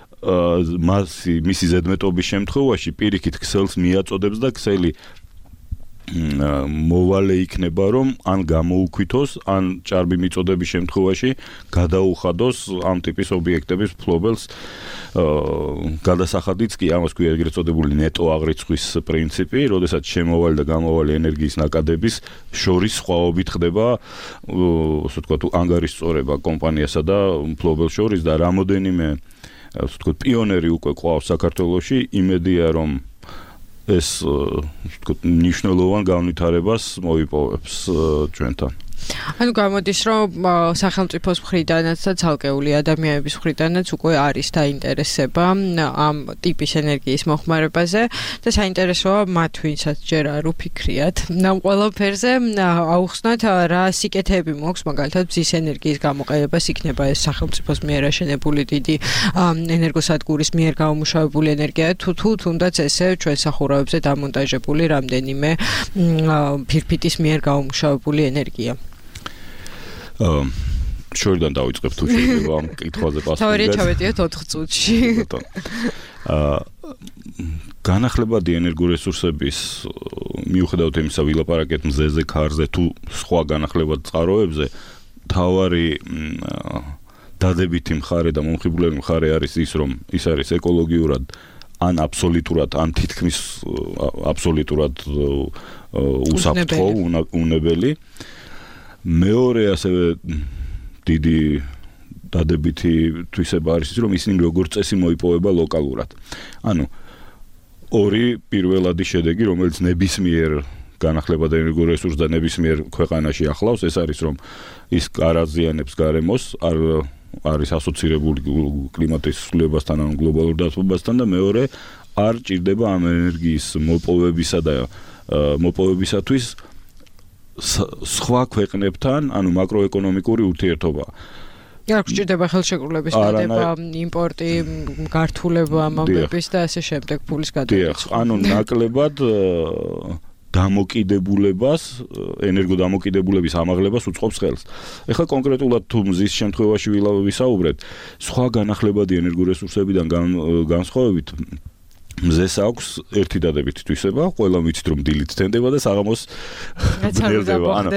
Speaker 9: მისი ზედმეტობის შემთხვევაში პირიქით ქსელს მიაწოდებს და ქსელი მოვალე იქნება, რომ ან გამოუქვითოს, ან ჭარბი მიწოდების შემთხვევაში გადაუხადოს ამ ტიპის ობიექტების ფლობელს. გადასახადიც კი ამას ქვია ეგრეთ წოდებული ნეტო აღრიცხვის პრინციპი, როდესაც შემოვალი და გამოვალი ენერგიის ნაკადების შორის სხვაობით ხდება, ასე ვთქვათ, ანგარიშწორება კომპანიასა და ფლობელს შორის და რამოდენიმე, ასე ვთქვათ, პიონერი უკვე ყავს საქართველოში, იმედია რომ ეს ვთქვათ მნიშვნელოვან განვითარებას მოიპოვებს ჩვენთან.
Speaker 21: ანუ გამოდის, რომ სახელმწიფოს მხრიდანაც და ცალკეული ადამიანების მხრიდანაც უკვე არის დაინტერესება ამ ტიპის ენერგიის მოხმარებაზე და საინტერესოა მათ, ვინცაც ჯერ არ უფიქრიათ. ამ ყველაფერზე აუხსნათ რა სიკეთეები მოაქვს, მაგალითად მზის ენერგიის გამოყენებას იქნება ეს სახელმწიფოს მიერ აშენებული დიდი ენერგოსადგურის მიერ გამომუშავებული ენერგია თუ თუნდაც ესე ჩვენ სახურავებზე დამონტაჟებული რამდენიმე ფირფიტის მიერ გამომუშავებული ენერგია.
Speaker 9: შორიდან დავიწყებ თუ შეიძლება ამ კითხვაზე პასუხი.
Speaker 21: თავარია ჩავეტიოთ 4 წუთში.
Speaker 9: განახლებადი ენერგორესურსების მიუხედავად იმისა, ვილაპარაკეთ მზეზე, ქარზე თუ სხვა განახლებად წყაროებზე, თავარი დადებითი მხარე და მომხიბვლელი მხარე არის ის, რომ ის არის ეკოლოგიურად ან აბსოლუტურად, ან თითქმის აბსოლუტურად უსაფრთხო, უნებელი. მეორე ასევე დიდი დადებითი თვისება არის ის, რომ ისინი როგორც წესი მოიპოვება ლოკალურად. ანუ ორი პირველადი შედეგი, რომელიც ნებისმიერ განახლებად ენერგორესურსს და ნებისმიერ ქვეყანაში ახლავს, ეს არის, რომ ის არ აზიანებს გარემოს, არ არის ასოცირებული კლიმატის ცვლილებასთან, ან გლობალურ დათბობასთან და მეორე არ ჭირდება ამ ენერგიის მოპოვებისათვის სხვა ქვეყნებთან, ანუ მაკროეკონომიკური ურთიერთობა.
Speaker 21: არ გჭირდება ხელშეკრულების დადება, იმპორტი, გართულება ამბების და ასე შემდეგ ფულის გადარიცხვა.
Speaker 9: ანუ ნაკლებად დამოკიდებულებას, ენერგოდამოკიდებულების ამაღლებას უწყობს ხელს. ეხლა კონკრეტულად თუ მზის შემთხვევაში ვისაუბრეთ, სხვა განახლებადი ენერგორესურსებიდან განსხვავებით მზეს აქვს ერთი დადებითი თვისება, ყველა ვიცით რომ დილით თენდება და საღამოს ბნელდება. ანუ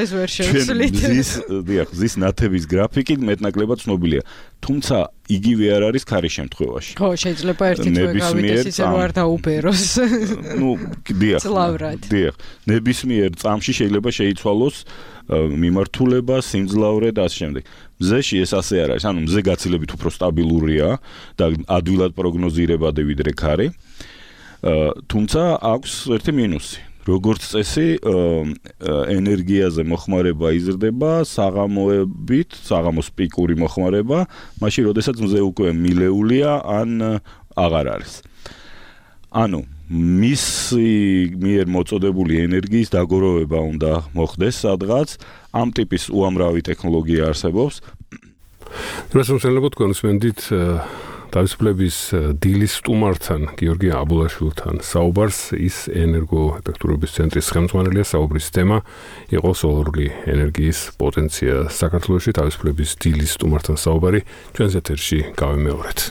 Speaker 9: მზის ნათების გრაფიკი მეტნაკლებად ცნობილია. თუმცა იგივე არ არის ქარის შემთხვევაში.
Speaker 21: ხო, შეიძლება ერთი თვე გავიდეს ისე რომ არ დაუბეროს.
Speaker 9: დიახ. ნებისმიერ წამში შეიძლება შეიცვალოს მიმართულება, სიმძლავრე და ასე შემდეგ. მზეში ეს ასე არ არის. ანუ მზე გაცილებით უფრო სტაბილურია და ადვილად პროგნოზირებადი ვიდრე ქარი. თუმცა აქვს ერთი მინუსი. როგორც წესი, ენერგიაზე მოხმარება იზრდება საღამოებით, საღამოს პიკური მოხმარება, მაშინ როდესაც მზე უკვე მილეულია ან აღარ არის. ანუ მისი მიერ მოწოდებული ენერგიის დაგოროვება უნდა მოხდეს სადღაც, ამ ტიპის უამრავი ტექნოლოგია არსებობს.
Speaker 2: რასამშენებლად კონსმენდით თავისუფლების დილის სტუმართან, გიორგი აბულაშვილთან საუბარს, ის ენერგოეფექტურობის ცენტრის ხელმძღვანელია. საუბრის თემა იყო სოლარული ენერგიის პოტენცია საქართველოში. თავისუფლების დილის სტუმართან საუბარი ჩვენს ეთერში გავიმეორეთ.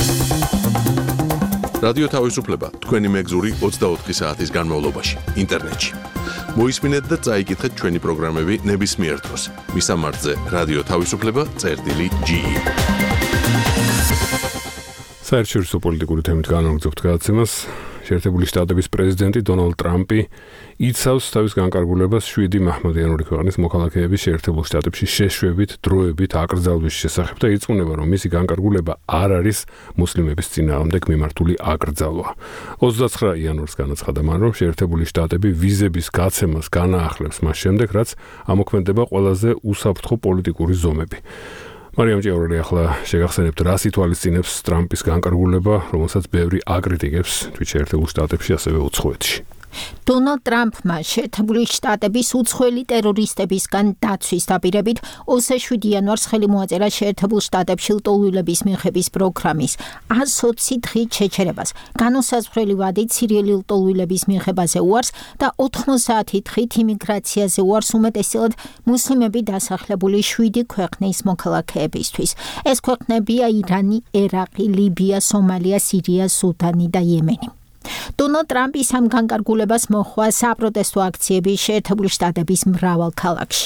Speaker 1: რადიო თავისუფლება თქვენი მეგზური 24 საათის განმავლობაში ინტერნეტში. მოისმინეთ და წაიკითხეთ ჩვენი პროგრამები ნებისმიერ დროს. მისამართზე რადიო თავისუფლება.ge. საერთაშორისო პოლიტიკური თემით განაგრძობთ გადაცემას.
Speaker 2: შეერთებული შტატების პრეზიდენტი დონალდ ტრამპი იცავს თავის განკარგულებას 7 მაჰმადიანური ქვეყნის მოქალაქეების შეერთებულ შტატებში შეშვებით დროებით აკრძალვის შესახებ და ირწმუნება, რომ მისი განკარგულება არ არის მუსლიმების წინააღმდეგ მიმართული აკრძალვა. 29 იანვარს განაცხადა მან, რომ შეერთებული შტატები ვიზების გაცემას განაახლებს მას შემდეგ, რაც ამოქმედება ყველაზე უსაფრთხო პოლიტიკური ზომები. მარიამ ჭიაურელი ახლა შეგახსენებთ, რას ითვალისწინებს ტრამპის განკარგულება, რომელსაც ბევრი აკრიტიკებს თვით შეერთებულ შტატებში, ასევე უცხოეთში.
Speaker 3: დონალდ ტრამპმა შეერთებული შტატების უცხოელი ტერორისტებისგან დაცვის დაპირებით 27 იანვარს ხელი მოაწერა შეერთებულ შტატებში ლტოლვილების მიღების პროგრამის 120 დღით შეჩერებას, განუსაზღვრელი ვადით სირიელი ლტოლვილების მიღებაზე უარს და 90 დღით იმიგრაციაზე უარს უმეტესწილად მუსლიმები დასახლებული 7 ქვეყნის მოქალაქეებისთვის. ეს ქვეყნებია ირანი, ერაყი, ლიბია, სომალია, სირია, სუდანი და იემენი. დონალდ ტრამპის ამ განკარგულებას მოჰყვა საპროტესტო აქციები შეერთებული შტატების მრავალ ქალაქში.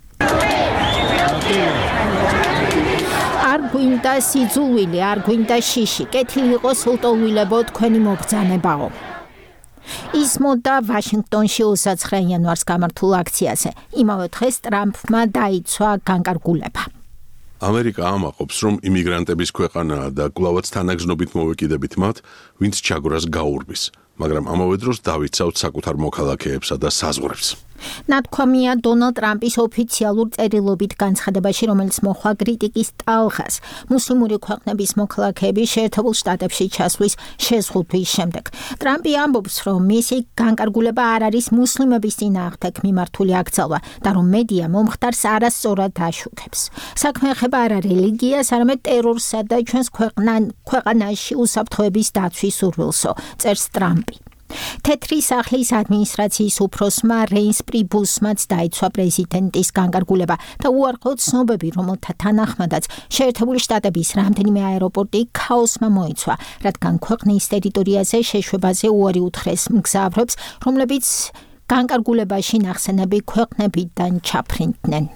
Speaker 3: არ გვინდა სიძულვილი, არ გვინდა შიში, კეთილი იყოს ლტოლვილებო თქვენი მობრძანებაო. ისმოდა ვაშინგტონში 29 იანვარს გამართულ აქციაზე. იმავე დღეს ტრამპმა დაიცვა განკარგულება.
Speaker 1: ამერიკა ამაყობს, რომ იმიგრანტების ქვეყანაა და კვლავაც თანაგზნობით მოვეკიდებით მათ, ვინც ჩაგვრას გაურბის, მაგრამ ამავე დროს დავიცავთ საკუთარ მოქალაქეებსა და საზღვრებს.
Speaker 3: ნათქვამია დონალდ ტრამპის ოფიციალურ წერილობით განცხადებაში, რომელიც მოჰყვა კრიტიკის ტალღას მუსლიმური ქვეყნების მოქალაქეების შეერთებულ შტატებში ჩასვლის შეზღუდვის შემდეგ. ტრამპი ამბობს, რომ მისი განკარგულება არ არის მუსლიმების წინააღმდეგ მიმართული აკრძალვა და რომ მედია მომხდარს არასწორად აშუქებს. საქმე ეხება არა რელიგიას, არამედ ტერორსა და ჩვენს ქვეყანაში უსაფრთხოების დაცვის სურვილსო, წერს ტრამპი. თეთრი სახლის ადმინისტრაციის უფროსმა რეინს პრიბუსმაც დაიცვა პრეზიდენტის განკარგულება და უარყო ცნობები, რომელთა თანახმადაც შეერთებული შტატების რამდენიმე აეროპორტი ქაოსმა მოიცვა, რადგან ქვეყნის ტერიტორიაზე შეშვებაზე უარი უთხრეს მგზავრებს, რომლებიც განკარგულებაში ნახსენები ქვეყნებიდან ჩაფრინდნენ.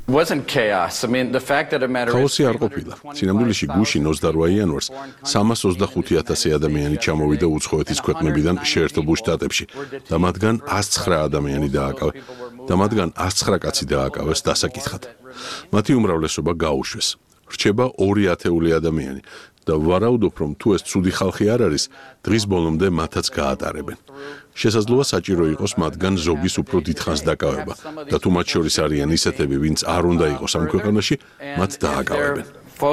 Speaker 1: ქაოსი არ ყოფილა. სინამდვილეში გუშინ 28 იანვარს 325,000 ადამიანი ჩამოვიდა უცხოეთის ქვეყნებიდან შეერთებულ შტატებში და მათგან 109 ადამიანი დააკავეს და მათგან 109 კაცი დააკავეს დასაკითხად. მათი უმრავლესობა გაუშვეს. რჩება 2 ათეული ადამიანი და ვარაუდობ, რომ თუ ეს ცუდი ხალხი არ არის, დღის ბოლომდე მათაც გაატარებენ. შესაძლოა საჭირო იყოს მათგან ზოგის უფრო დიდხანს დაკავება და თუ მათ შორის არიან ისეთები, ვინც არ უნდა იყოს ამ ქვეყანაში, მათ დააკავებენ.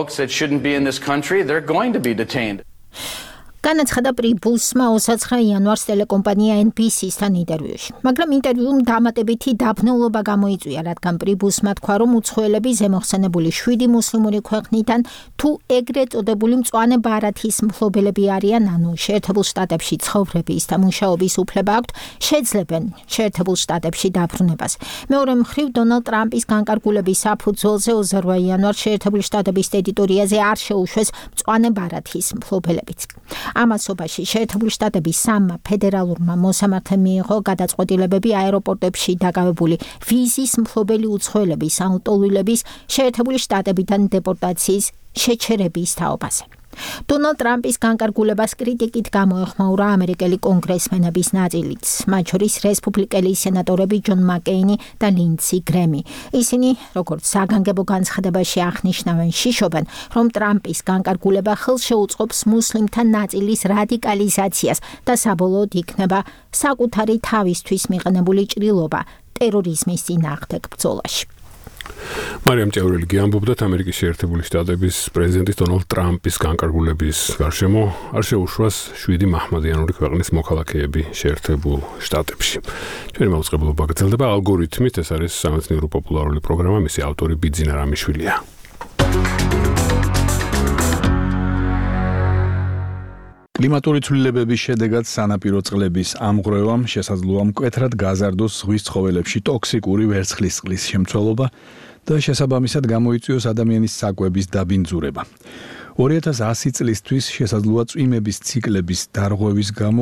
Speaker 3: განაცხადა პრიბუსმა 29 იანვარს ტელეკომპანია NBC-სთან ინტერვიუში. მაგრამ ინტერვიუმ დამატებითი დაბნელობა გამოიწვია, რადგან პრიბუსმა თქვა, რომ უცხოელები ზემოხსენებული 7 მუსლიმური ქვეყნიდან თუ ეგრეთ წოდებული მწვანე ბარათის მფლობელები არიან, ანუ შეერთებულ შტატებში ცხოვრების და მუშაობის უფლება აქვთ, შეძლებენ შეერთებულ შტატებში დაბრუნებას. მეორე მხრივ დონალდ ტრამპის განკარგულების საფუძველზე 28 იანვარს შეერთებული შტატების ტერიტორიაზე არ შეუშვეს მწვანე ბარათის მფლობელებიც. ამასობაში შეერთებული შტატების 3 ფედერალურმა მოსამართლემ მიიღო გადაწყვეტილებები აეროპორტებში დაკავებული ვიზის მფლობელი უცხოელების ან ლტოლვილების შეერთებული შტატებიდან დეპორტაციის შეჩერების თაობაზე. დონალდ ტრამპის განკარგულებას კრიტიკით გამოეხმაურა ამერიკელი კონგრესმენების ნაწილიც, მათ შორის რესპუბლიკელი სენატორები ჯონ მაკეინი და ლინდსი გრემი. ისინი, როგორც საგანგებო განცხადებაში აღნიშნავენ, შიშობენ, რომ ტრამპის განკარგულება ხელს შეუწყობს მუსლიმთა ნაწილის რადიკალიზაციას და საბოლოოდ იქნება საკუთარი თავისთვის მიყენებული ჭრილობა ტერორიზმის წინააღმდეგ ბრძოლაში.
Speaker 2: მარიამ ჭიაურელი ამბობდათ, ამერიკის შეერთებული შტატების პრეზიდენტის დონალდ ტრამპის განკარგულების გარშემო არ შეუშვას 7 მაჰმადიანური ქვეყნის მოქალაქეები შეერთებულ შტატებში. ჩვენი მაუწყებლობა გრძელდება ალგორითმით, ეს არის სამეცნიერო პოპულარული პროგრამა, მისი ავტორი ბიძინა რამიშვილია.
Speaker 5: კლიმატური ცვლილებების შედეგად სანაპირო წყლების ამღვრევამ შესაძლოა მკვეთრად გაზარდოს ზღვის ცხოველებში ტოქსიკური ვერცხლისწყლის შემცველობა და შესაბამისად გამოიწვიოს ადამიანის საკვების დაბინძურება. 2100 წლისთვის შესაძლოა წვიმების ციკლების დარღვევის გამო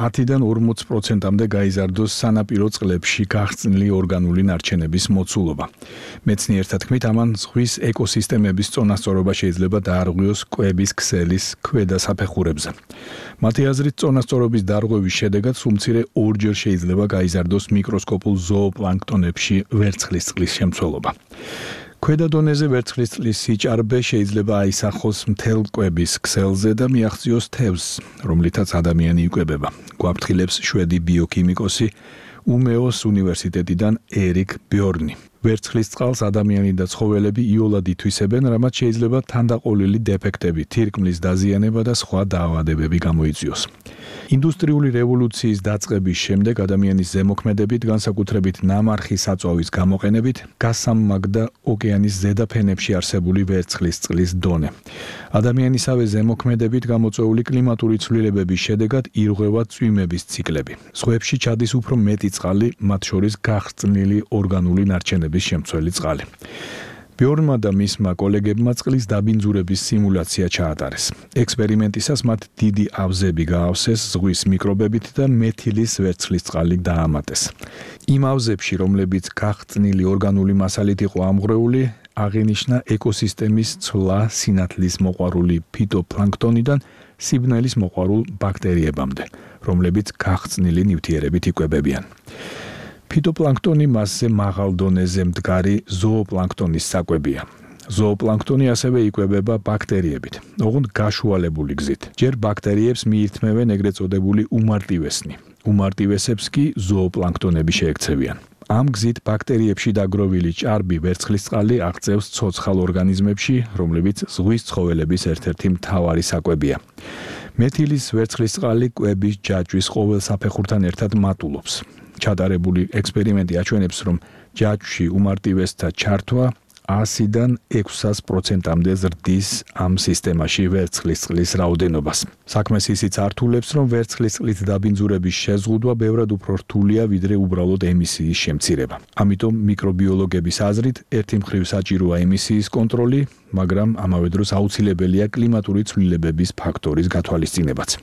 Speaker 5: 10-დან 40%-მდე გაიზარდოს სანაპირო წყლებში გახსნილი ორგანული ნარჩენების მოცულობა. მეცნიერთა თქმით, ამან ზღვის ეკოსისტემების წონასწორობა შეიძლება დაარღვიოს კვების ქსელის ქვედა საფეხურებზე. მათი აზრით, წონასწორობის დარღვევის შედეგად სულ მცირე ორჯერ შეიძლება გაიზარდოს მიკროსკოპულ ზოოპლანქტონებში ვერცხლის წყლის შემცველობა. ქვედა დონეზე ვერცხლის წყლის სიჭარბე შეიძლება აისახოს მთელ კვების ქსელზე და მიაღწიოს თევზს, რომლითაც ადამიანი იკვებება. გვაფრთხილებს შვედი ბიოქიმიკოსი უმეოს უნივერსიტეტიდან ერიკ ბიორნი. ვერცხლის წყალს ადამიანი და ცხოველები იოლად ითვისებენ, რამაც შეიძლება თანდაყოლილი დეფექტები, თირკმლის დაზიანება და სხვა დაავადებები გამოიწვიოს. ინდუსტრიული რევოლუციის დაწყების შემდეგ ადამიანის ზემოქმედებით, განსაკუთრებით ნამარხი საწვავის გამოყენებით, გასამაგდა ოკეანის ზედაფენებში არსებული ვერცხლის წყლის დონე. ადამიანისავე ზემოქმედებით გამოწვეული კლიმატური ცვლილებების შედეგად ირღვევა წვიმების ციკლები. ზღვებში ჩადის უფრო მეტი წყალი, მათ შორის გახსნილი ორგანული ნარჩენების შემცველი წყალი. ბიორნმა და მისმა კოლეგებმა წყლის დაბინძურების სიმულაცია ჩაატარეს. ექსპერიმენტისას მათ დიდი ავზები გაავსეს ზღვის მიკრობებით და მეთილის ვერცხლის წყალი დაამატეს. იმ ავზებში, რომლებიც გახსნილი ორგანული მასალით იყო ამღვრეული, აღინიშნა ეკოსისტემის ცვლა სინათლის მოყვარული ფიტოპლანქტონიდან სიბნელის მოყვარულ ბაქტერიებამდე, რომლებიც გახსნილი ნივთიერებით იკვებებიან. ფიტოპლანქტონი მასზე მაღალ დონეზე მდგარი ზოოპლანქტონის საკვებია. ზოოპლანქტონი ასევე იკვებება ბაქტერიებით, ოღონდ გაშუალებული გზით. ჯერ ბაქტერიებს მიირთმევენ ეგრეთ წოდებული უმარტივესნი. უმარტივესებს კი ზოოპლანქტონები შეექცევიან. ამ გზით ბაქტერიებში დაგროვილი ჭარბი ვერცხლის წყალი აღწევს ცოცხალ ორგანიზმებში, რომლებიც ზღვის ცხოველების ერთ-ერთი მთავარი საკვებია. მეთილის ვერცხლის წყალი კვების ჯაჭვის ყოველ საფეხურთან ერთად მატულობს. ჩატარებული ექსპერიმენტი აჩვენებს, რომ ჯაჭვში უმარტივესთა ჩართვა 100-დან 600%-მდე ზრდის ამ სისტემაში ვერცხლის წყლის რაოდენობას. საქმეს ისიც ართულებს, რომ ვერცხლის წყლის დაბინძურების შეზღუდვა ბევრად უფრო რთულია, ვიდრე უბრალოდ ემისიის შემცირება. ამიტომ მიკრობიოლოგების აზრით, ერთი მხრივ საჭიროა ემისიის კონტროლი, მაგრამ ამავე დროს აუცილებელია კლიმატური ცვლილებების ფაქტორის გათვალისწინებაც.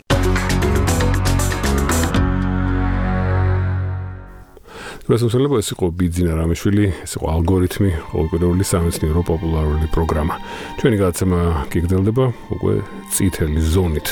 Speaker 2: გასულელება ეს იყო ბიძინა რამიშვილი, ეს იყო ალგორითმი, ყოველკვირეული სამეცნიერო პოპულარული პროგრამა. ჩვენი გადაცემა გიგრძელდება უკვე წითელი ზონით.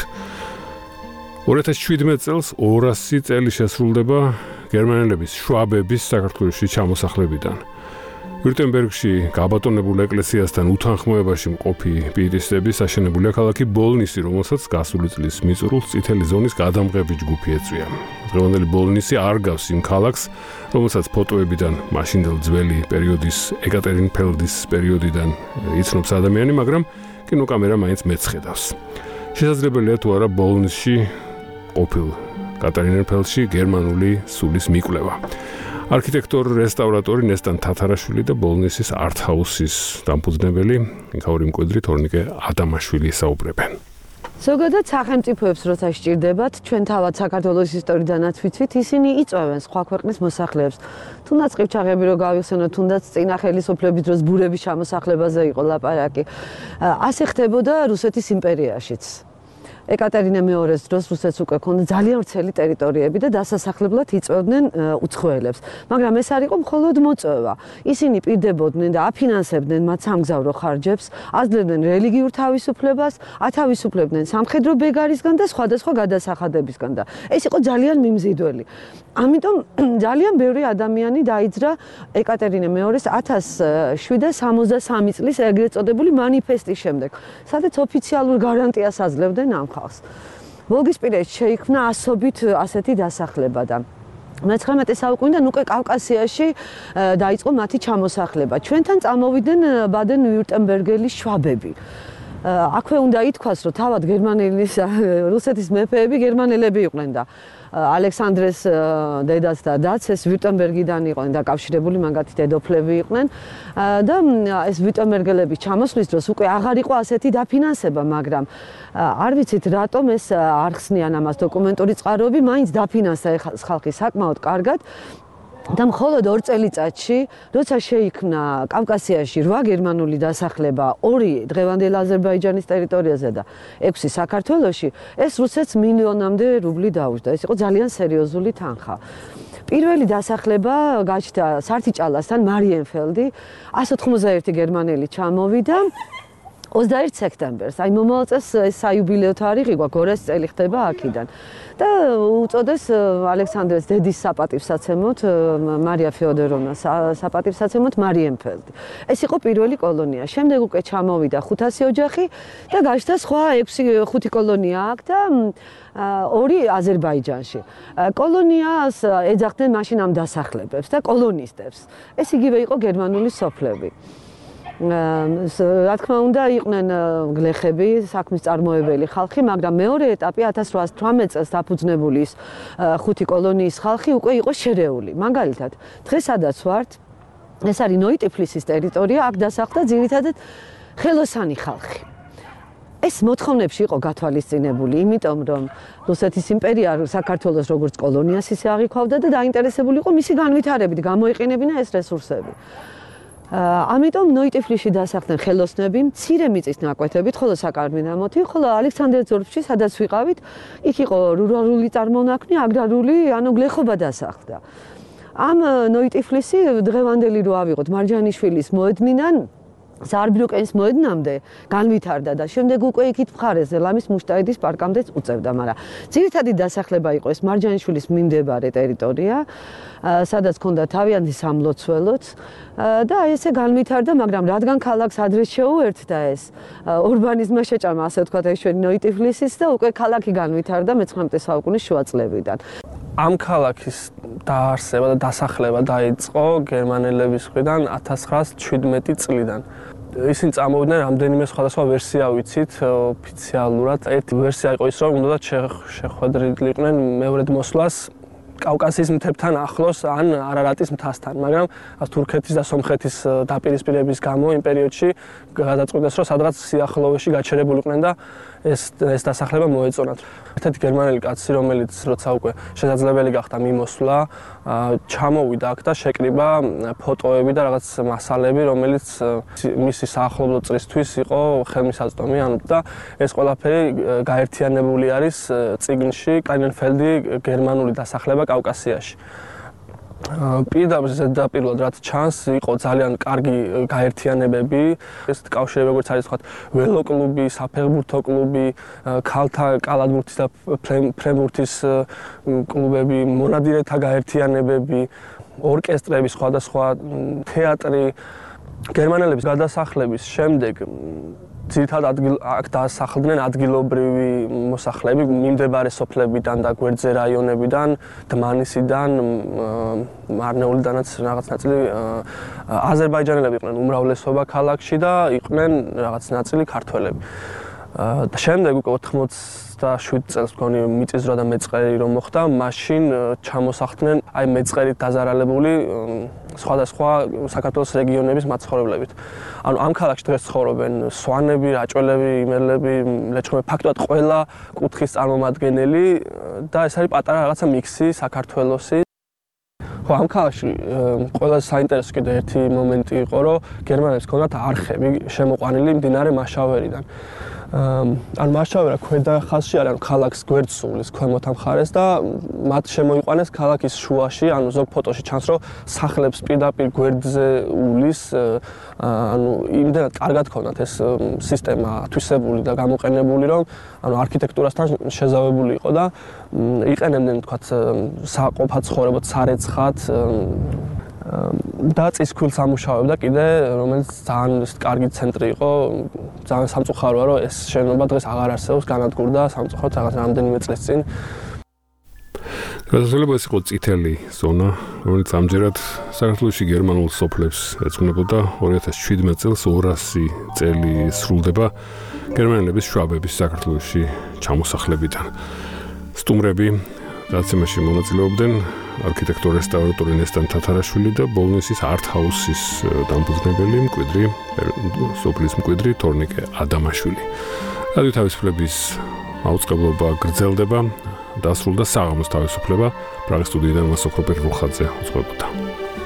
Speaker 2: 2017 წელს 200 წელი შესრულდება გერმანელების შვაბების საქართველოში ჩამოსახლებიდან. ვირტენბერგში გაბატონებულ ეკლესიასთან უთანხმოებაში მყოფი პირისების აშენებულია ქალაქი ბოლნისი, რომელსაც გასული წლის მიწურულს წითელი ზონის გადამღები ჯგუფი ეწვია. დღევანდელი ბოლნისი არ გავს იმ ქალაქს, რომელსაც ფოტოებიდან მაშინდელ ძველი პერიოდის ეკატერინფელდის პერიოდიდან იცნობს ადამიანი, მაგრამ კინოკამერა მაინც მეცხედავს. შესაძლებელია თუ არა ბოლნისში ყოფილ კატერინფელდში გერმანული სულის მიკვლევა. არქიტექტორ-რესტავრატორი ნესტან თათარაშვილი და ბოლნისის არტ-ჰაუსის დამფუძნებელი მიხაური მკვიდრი თორნიკე ადამაშვილი საუბრებენ.
Speaker 10: ზოგადად სახელმწიფოებს როცა სჭირდებათ, ჩვენ თავად საქართველოს ისტორიიდანაც ვიცით, ისინი იწვევენ სხვა ქვეყნის მოსახლეებს. თუნდაც ყივჩაღები რო გავიხსენოთ, თუნდაც წინა ხელისუფლების დროს ბურების ჩამოსახლებაზე იყო ლაპარაკი. ასე ხდებოდა რუსეთის იმპერიაშიც. ეკატერინე მეორის დროს რუსეთს უკვე ჰქონდა ძალიან ვრცელი ტერიტორიები და დასასახლებლად იწვევდნენ უცხოელებს. მაგრამ ეს არ იყო მხოლოდ მოწვევა. ისინი პირდებოდნენ და აფინანსებდნენ მათ სამგზავრო ხარჯებს, აძლევდნენ რელიგიურ თავისუფლებას, ათავისუფლებდნენ სამხედრო ბეგარისგან და სხვადასხვა გადასახადებისგან და ეს იყო ძალიან მიმზიდველი. ამიტომ ძალიან ბევრი ადამიანი დაიძრა ეკატერინე მეორის 1763 წლის ეგრეთ წოდებული მანიფესტის შემდეგ, სადაც ოფიციალურ გარანტიას აძლევდნენ ამ ხალხს. ვოლგისპირეთში შეიქმნა ასობით ასეთი დასახლება და მე-19 საუკუნიდან უკვე კავკასიაში დაიწყო მათი ჩამოსახლება. ჩვენთან წამოვიდნენ ბადენ-ვიურტემბერგელის შვაბები. აქვე უნდა ითქვას, რომ თავად გერმანელის რუსეთის მეფეები გერმანელები იყვნენ და ალექსანდრეს დედაც და დაც ეს ვიურტემბერგიდან იყვნენ დაკავშირებული, მაგათი დედოფლები იყვნენ და ეს ვიურტემბერგელების ჩამოსვლის დროს უკვე აღარ იყო ასეთი დაფინანსება, მაგრამ არ ვიცით რატომ ეს არ ხსნიან ამას დოკუმენტური წყაროები, მაინც დაფინანსა ხალხი საკმაოდ კარგად. და მხოლოდ 2 წელიწადში, როცა შეიქმნა კავკასიაში 8 გერმანული დასახლება, 2 დღევანდელ აზერბაიჯანის ტერიტორიაზე და 6 საქართველოში, ეს რუსეთს მილიონამდე რუბლი დაუჯდა. ეს იყო ძალიან სერიოზული თანხა. პირველი დასახლება გაჩნდა სართიჭალასთან მარიენფელდი, 191 გერმანელი ჩამოვიდა 21 სექტემბერს. აი მომავალ წელს ეს საიუბილეო თარიღი გვაქვს, გორეს წელი ხდება აქედან. და უწოდეს ალექსანდრეს დედის საპატივსაცემოთ, მარია ფეოდოროვნას საპატივსაცემოთ მარიენფელდი. ეს იყო პირველი კოლონია. შემდეგ უკვე ჩამოვიდა 500 ოჯახი და გაჩნდა სხვა 5 კოლონია აქ და 2 აზერბაიჯანში. კოლონიას ეძახდნენ მაშინ ამ დასახლებებს და კოლონისტებს. ეს იგივე იყო გერმანული სოფლები. რა თქმა უნდა იყვნენ გლეხები, საქმის წარმოებელი ხალხი, მაგრამ მეორე ეტაპი 1818 წელს დაფუძნებული ის 5 კოლონიის ხალხი უკვე იყო შერეული. მაგალითად, დღეს სადაც ვართ, ეს არის ნოიტიფლისის ტერიტორია, აქ დასახლდა ძირითადად ხელოსანი ხალხი. ეს მოთხოვნებში იყო გათვალისწინებული, იმიტომ რომ რუსეთის იმპერია საქართველოს როგორც კოლონიას ისე აღიქვავდა და დაინტერესებული იყო მისი განვითარებით, გამოიყენებინა ეს რესურსები. ამიტომ ნოიტიფლისში დასახლდნენ ხელოსნები, მცირე მიწის ნაკვეთებით, ხოლო საკარმინამოთი, ხოლო ალექსანდრე ძორფში, სადაც ვიყავით, იქ იყო რურალური წარმონაქმნი, აგრარული, ანუ გლეხობა დასახლდა. ამ ნოიტიფლისი დღევანდელი რო ავიღოთ მარჯანიშვილის მოედნიდან ზაარბრიუკენის მოედნამდე განვითარდა და შემდეგ უკვე იქით მხარეზე ლამის მუშტაიდის პარკამდეც უწევდა, მაგრამ ძირითადი დასახლება იყო ეს მარჯანიშვილის მიმდებარე ტერიტორია, სადაც ჰქონდა თავიანთი სამლოცველოც და ესე განვითარდა, მაგრამ რადგან ქალაქს ადრე შეუერთდა ეს ურბანიზმმა შეჭამა, ასე ვთქვათ, ეს ჩვენი ნოიტიფლისის და უკვე ქალაქი განვითარდა მე-19 საუკუნის შუა წლებიდან.
Speaker 4: ამ ქალაქის დაარსება და დასახლება დაიწყო გერმანელების მხრიდან 1917 წლიდან. ისინი წამოვიდნენ რამდენიმე სხვადასხვა ვერსია ვიცით ოფიციალურად. ერთი ვერსია იყო ის, რომ უნდათ შეხვედრილიყვნენ მეორედ მოსვლას კავკასიის მთებთან ახლოს ან არარატის მთასთან, მაგრამ თურქეთის და სომხეთის დაპირისპირების გამო იმ პერიოდში გადაწყვიტეს, რომ სადღაც სიახლოვეში გაჩერებულიყვნენ და ეს დასახლება მოეწონათ. ერთ-ერთი გერმანელი კაცი, რომელიც როცა უკვე შესაძლებელი გახდა მიმოსვლა, ჩამოვიდა აქ და შეკრიბა ფოტოები და რაღაც მასალები, რომელიც მისი საახლობლო წრისთვის იყო ხელმისაწვდომი, ანუ და ეს ყველაფერი გაერთიანებული არის წიგნში კაინენფელდი გერმანული დასახლება კავკასიაში. პირდაპირ ზედაპირულად რაც ჩანს, იყო ძალიან კარგი გაერთიანებები, ეს კავშირები როგორც არის თქვა ველოკლუბი, საფეხბურთო კლუბი, ქალთა კალათბურთის და ფრენბურთის კლუბები, მონადირეთა გაერთიანებები, ორკესტრები, სხვადასხვა თეატრი. გერმანელების გადასახლების შემდეგ ძირითადად აქ დასახლდნენ ადგილობრივი მოსახლეები მიმდებარე სოფლებიდან და გვერდზე რაიონებიდან, დმანისიდან, მარნეულიდანაც რაღაც ნაწილი აზერბაიჯანელები იყვნენ უმრავლესობა ქალაქში და იყვნენ რაღაც ნაწილი ქართველები. და შემდეგ უკვე 87 წელს მგონი მიწისძვრა და მეწყერი რომ მოხდა, მაშინ ჩამოსახლდნენ აი მეწყერით დაზარალებული სხვადასხვა საქართველოს რეგიონების მაცხოვრებლებით. ანუ ამ ქალაქში დღეს ცხოვრობენ სვანები, რაჭველები, იმერლები, ლეჩხუმები, ფაქტობრივად ყველა კუთხის წარმომადგენელი და ეს არის პატარა რაღაცა მიქსი საქართველოსი. ხო, ამ ქალაქში ყველაზე საინტერესო კიდე ერთი მომენტი იყო, რომ გერმანელებს ჰქონდათ არხები შემოყვანილი მდინარე მაშავერიდან. ან მაშავერა ქვედა ხაზში არის, ანუ ქალაქს გვერდს სულის ქვემოთ ამ მხარეს და მათ შემოიყვანეს ქალაქის შუაში, ანუ ზოგ ფოტოში ჩანს, რომ სახლებს პირდაპირ გვერდზე ულის, ანუ იმდენად კარგად ჰქონდათ ეს სისტემა ათვისებული და გამოყენებული, რომ ანუ არქიტექტურასთან შეზავებული იყო და იყენებდნენ თქვათ საყოფად ცხოვრებად სარეცხად და წისქვილს ამუშავებდა კიდე, რომელიც ძალიან კარგი ცენტრი იყო, ძალიან სამწუხაროა, რომ ეს შენობა დღეს აღარ არსებობს, განადგურდა სამწუხაროდ რაღაც რამდენიმე წლის წინ.
Speaker 2: გადასვლება ეს იყო წითელი ზონა, რომელიც ამჯერად საქართველოში გერმანულ სოფლებს ეძღვნებოდა 2017 წელს 200 წელი სრულდება გერმანელების შვაბების საქართველოში ჩამოსახლებიდან. სტუმრები დაცემაში მონაწილეობდნენ არქიტექტორ რესტავრატორი ნესტან თათარაშვილი და ბოლნისის არტ-ჰაუსის დამფუძნებელი მკვიდრი სოფლის მკვიდრი თორნიკე ადამაშვილი. რადიო თავისუფლების მაუწყებლობა გრძელდება. დასრულდა საღამოს თავისუფლება. პრაღის სტუდიიდან მასოკროპერ რუხაძე უძღვებოდა.